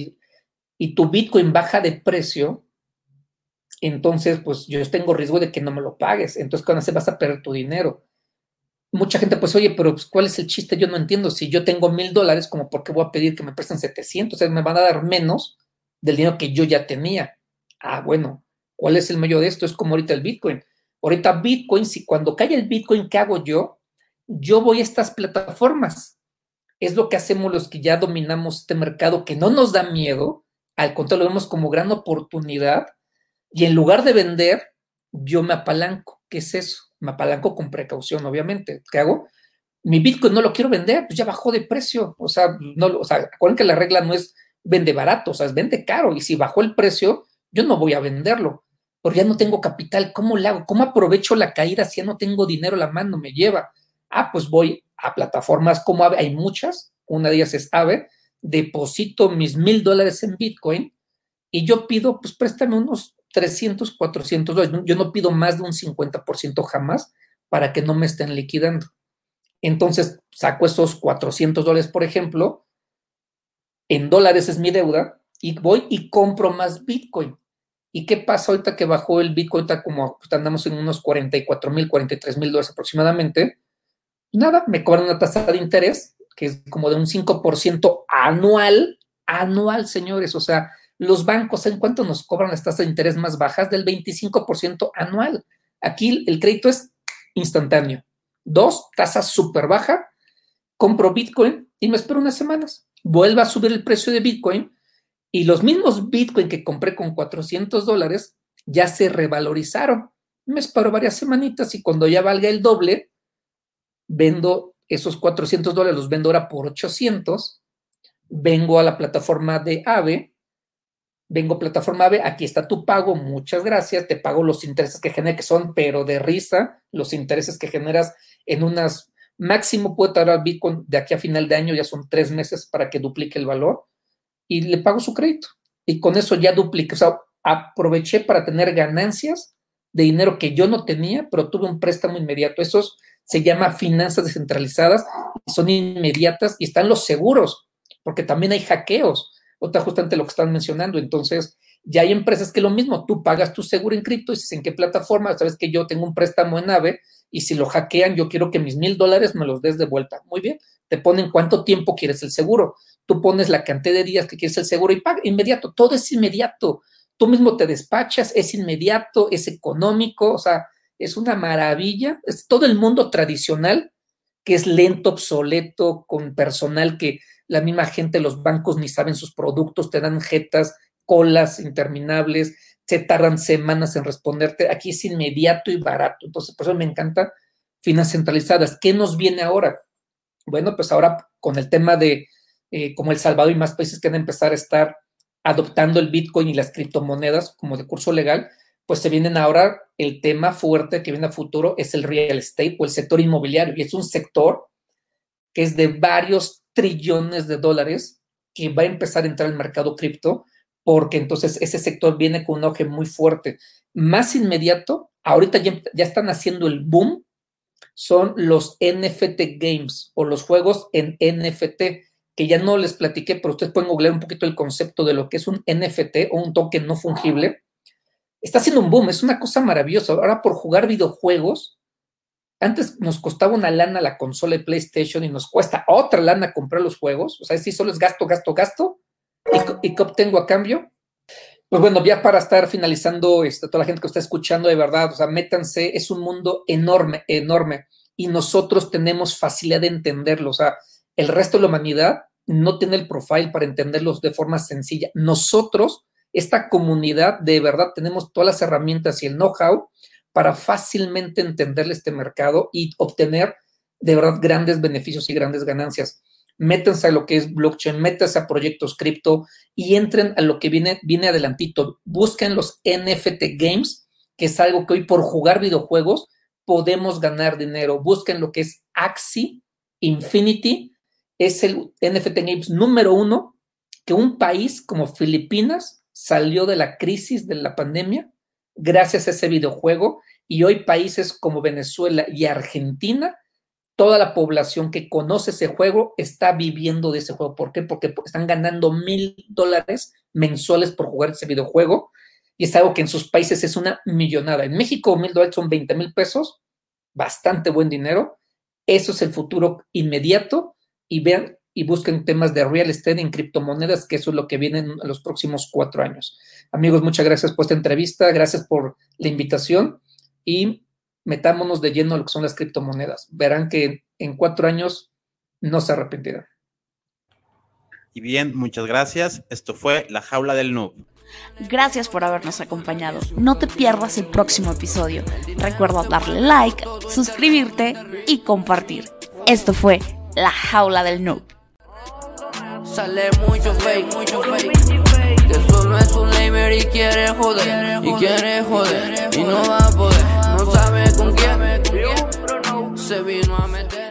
y tu Bitcoin baja de precio, entonces pues yo tengo riesgo de que no me lo pagues. Entonces cuando se vas a perder tu dinero. Mucha gente pues, oye, pero pues, ¿cuál es el chiste? Yo no entiendo. Si yo tengo $1,000, como por qué voy a pedir que me presten 700, o sea, me van a dar menos del dinero que yo ya tenía. Ah, bueno, ¿cuál es el medio de esto? Es como ahorita el Bitcoin. Ahorita Bitcoin, si cuando cae el Bitcoin, ¿qué hago yo? Yo voy a estas plataformas. Es lo que hacemos los que ya dominamos este mercado, que no nos da miedo, al contrario, lo vemos como gran oportunidad, y en lugar de vender, yo me apalanco. ¿Qué es eso? Me apalanco con precaución, obviamente. ¿Qué hago? Mi Bitcoin no lo quiero vender, pues ya bajó de precio. Acuérdense que la regla no es vende barato, o sea, es vende caro. Y si bajó el precio, yo no voy a venderlo, porque ya no tengo capital. ¿Cómo le hago? ¿Cómo aprovecho la caída si ya no tengo dinero a la mano? Me lleva. Ah, pues voy a plataformas como Aave, hay muchas, una de ellas es Aave, deposito mis $1,000 en Bitcoin y yo pido, pues préstame unos 300, $400. Yo no pido más de un 50% jamás para que no me estén liquidando. Entonces saco esos $400, por ejemplo, en dólares es mi deuda, y voy y compro más Bitcoin. ¿Y qué pasa ahorita que bajó el Bitcoin? Está como andamos en unos 44,000, $43,000 aproximadamente. Nada, me cobran una tasa de interés que es como de un 5% anual, señores. O sea, los bancos, ¿en cuánto nos cobran las tasas de interés más bajas? Del 25% anual. Aquí el crédito es instantáneo. 2, tasa súper baja, compro Bitcoin y me espero unas semanas. Vuelve a subir el precio de Bitcoin y los mismos Bitcoin que compré con $400 ya se revalorizaron. Me espero varias semanitas y cuando ya valga el doble, vendo esos $400, los vendo ahora por 800, vengo a la plataforma de Aave, aquí está tu pago, muchas gracias, te pago los intereses que genera, que son pero de risa, los intereses que generas en unas máximo puede tardar Bitcoin de aquí a final de año, ya son 3 meses para que duplique el valor, y le pago su crédito. Y con eso ya dupliqué, o sea, aproveché para tener ganancias de dinero que yo no tenía, pero tuve un préstamo inmediato. Eso se llama finanzas descentralizadas, son inmediatas, y están los seguros, porque también hay hackeos, otra justamente lo que están mencionando. Entonces, ya hay empresas que lo mismo, tú pagas tu seguro en cripto, y dices en qué plataforma, sabes que yo tengo un préstamo en AVE, y si lo hackean, yo quiero que mis $1,000 me los des de vuelta. Muy bien, te ponen cuánto tiempo quieres el seguro, tú pones la cantidad de días que quieres el seguro y paga inmediato, todo es inmediato, tú mismo te despachas, es inmediato, es económico, o sea, es una maravilla. Es todo el mundo tradicional, que es lento, obsoleto, con personal que la misma gente, los bancos ni saben sus productos, te dan jetas, colas interminables, se tardan semanas en responderte. Aquí es inmediato y barato. Entonces, por eso me encanta finanzas centralizadas. ¿Qué nos viene ahora? Bueno, pues ahora con el tema de como El Salvador y más países que van a empezar a estar adoptando el Bitcoin y las criptomonedas como de curso legal, pues se vienen ahora, el tema fuerte que viene a futuro es el real estate o el sector inmobiliario, y es un sector que es de varios trillones de dólares que va a empezar a entrar al mercado cripto, porque entonces ese sector viene con un auge muy fuerte. Más inmediato, ahorita ya están haciendo el boom, son los NFT games o los juegos en NFT, que ya no les platiqué, pero ustedes pueden googlear un poquito el concepto de lo que es un NFT o un token no fungible. Está haciendo un boom, es una cosa maravillosa. Ahora, por jugar videojuegos, antes nos costaba una lana la consola de PlayStation y nos cuesta otra lana comprar los juegos. O sea, si solo es gasto, gasto, gasto, y ¿qué obtengo a cambio? Pues bueno, ya para estar finalizando, toda la gente que está escuchando, de verdad, o sea, métanse, es un mundo enorme, enorme, y nosotros tenemos facilidad de entenderlo. O sea, el resto de la humanidad no tiene el profile para entenderlos de forma sencilla. Nosotros, esta comunidad, de verdad, tenemos todas las herramientas y el know-how para fácilmente entenderle este mercado y obtener, de verdad, grandes beneficios y grandes ganancias. Métanse a lo que es blockchain, métanse a proyectos cripto y entren a lo que viene adelantito. Busquen los NFT games, que es algo que hoy por jugar videojuegos podemos ganar dinero. Busquen lo que es Axie Infinity, es el NFT games número 1, que un país como Filipinas salió de la crisis de la pandemia gracias a ese videojuego, y hoy países como Venezuela y Argentina, toda la población que conoce ese juego está viviendo de ese juego. ¿Por qué? Porque están ganando $1,000 mensuales por jugar ese videojuego, y es algo que en sus países es una millonada. En México $1,000 son 20,000 pesos, bastante buen dinero. Eso es el futuro inmediato, y vean y busquen temas de real estate en criptomonedas, que eso es lo que viene en los próximos 4 años. Amigos, muchas gracias por esta entrevista, gracias por la invitación, y metámonos de lleno a lo que son las criptomonedas. Verán que en 4 años no se arrepentirán. Y bien, muchas gracias. Esto fue La Jaula del Noob. Gracias por habernos acompañado. No te pierdas el próximo episodio. Recuerda darle like, suscribirte y compartir. Esto fue La Jaula del Noob. Sale mucho fake, que solo es un lamer y quiere joder, y no va a poder, no sabe con quién, se vino a meter.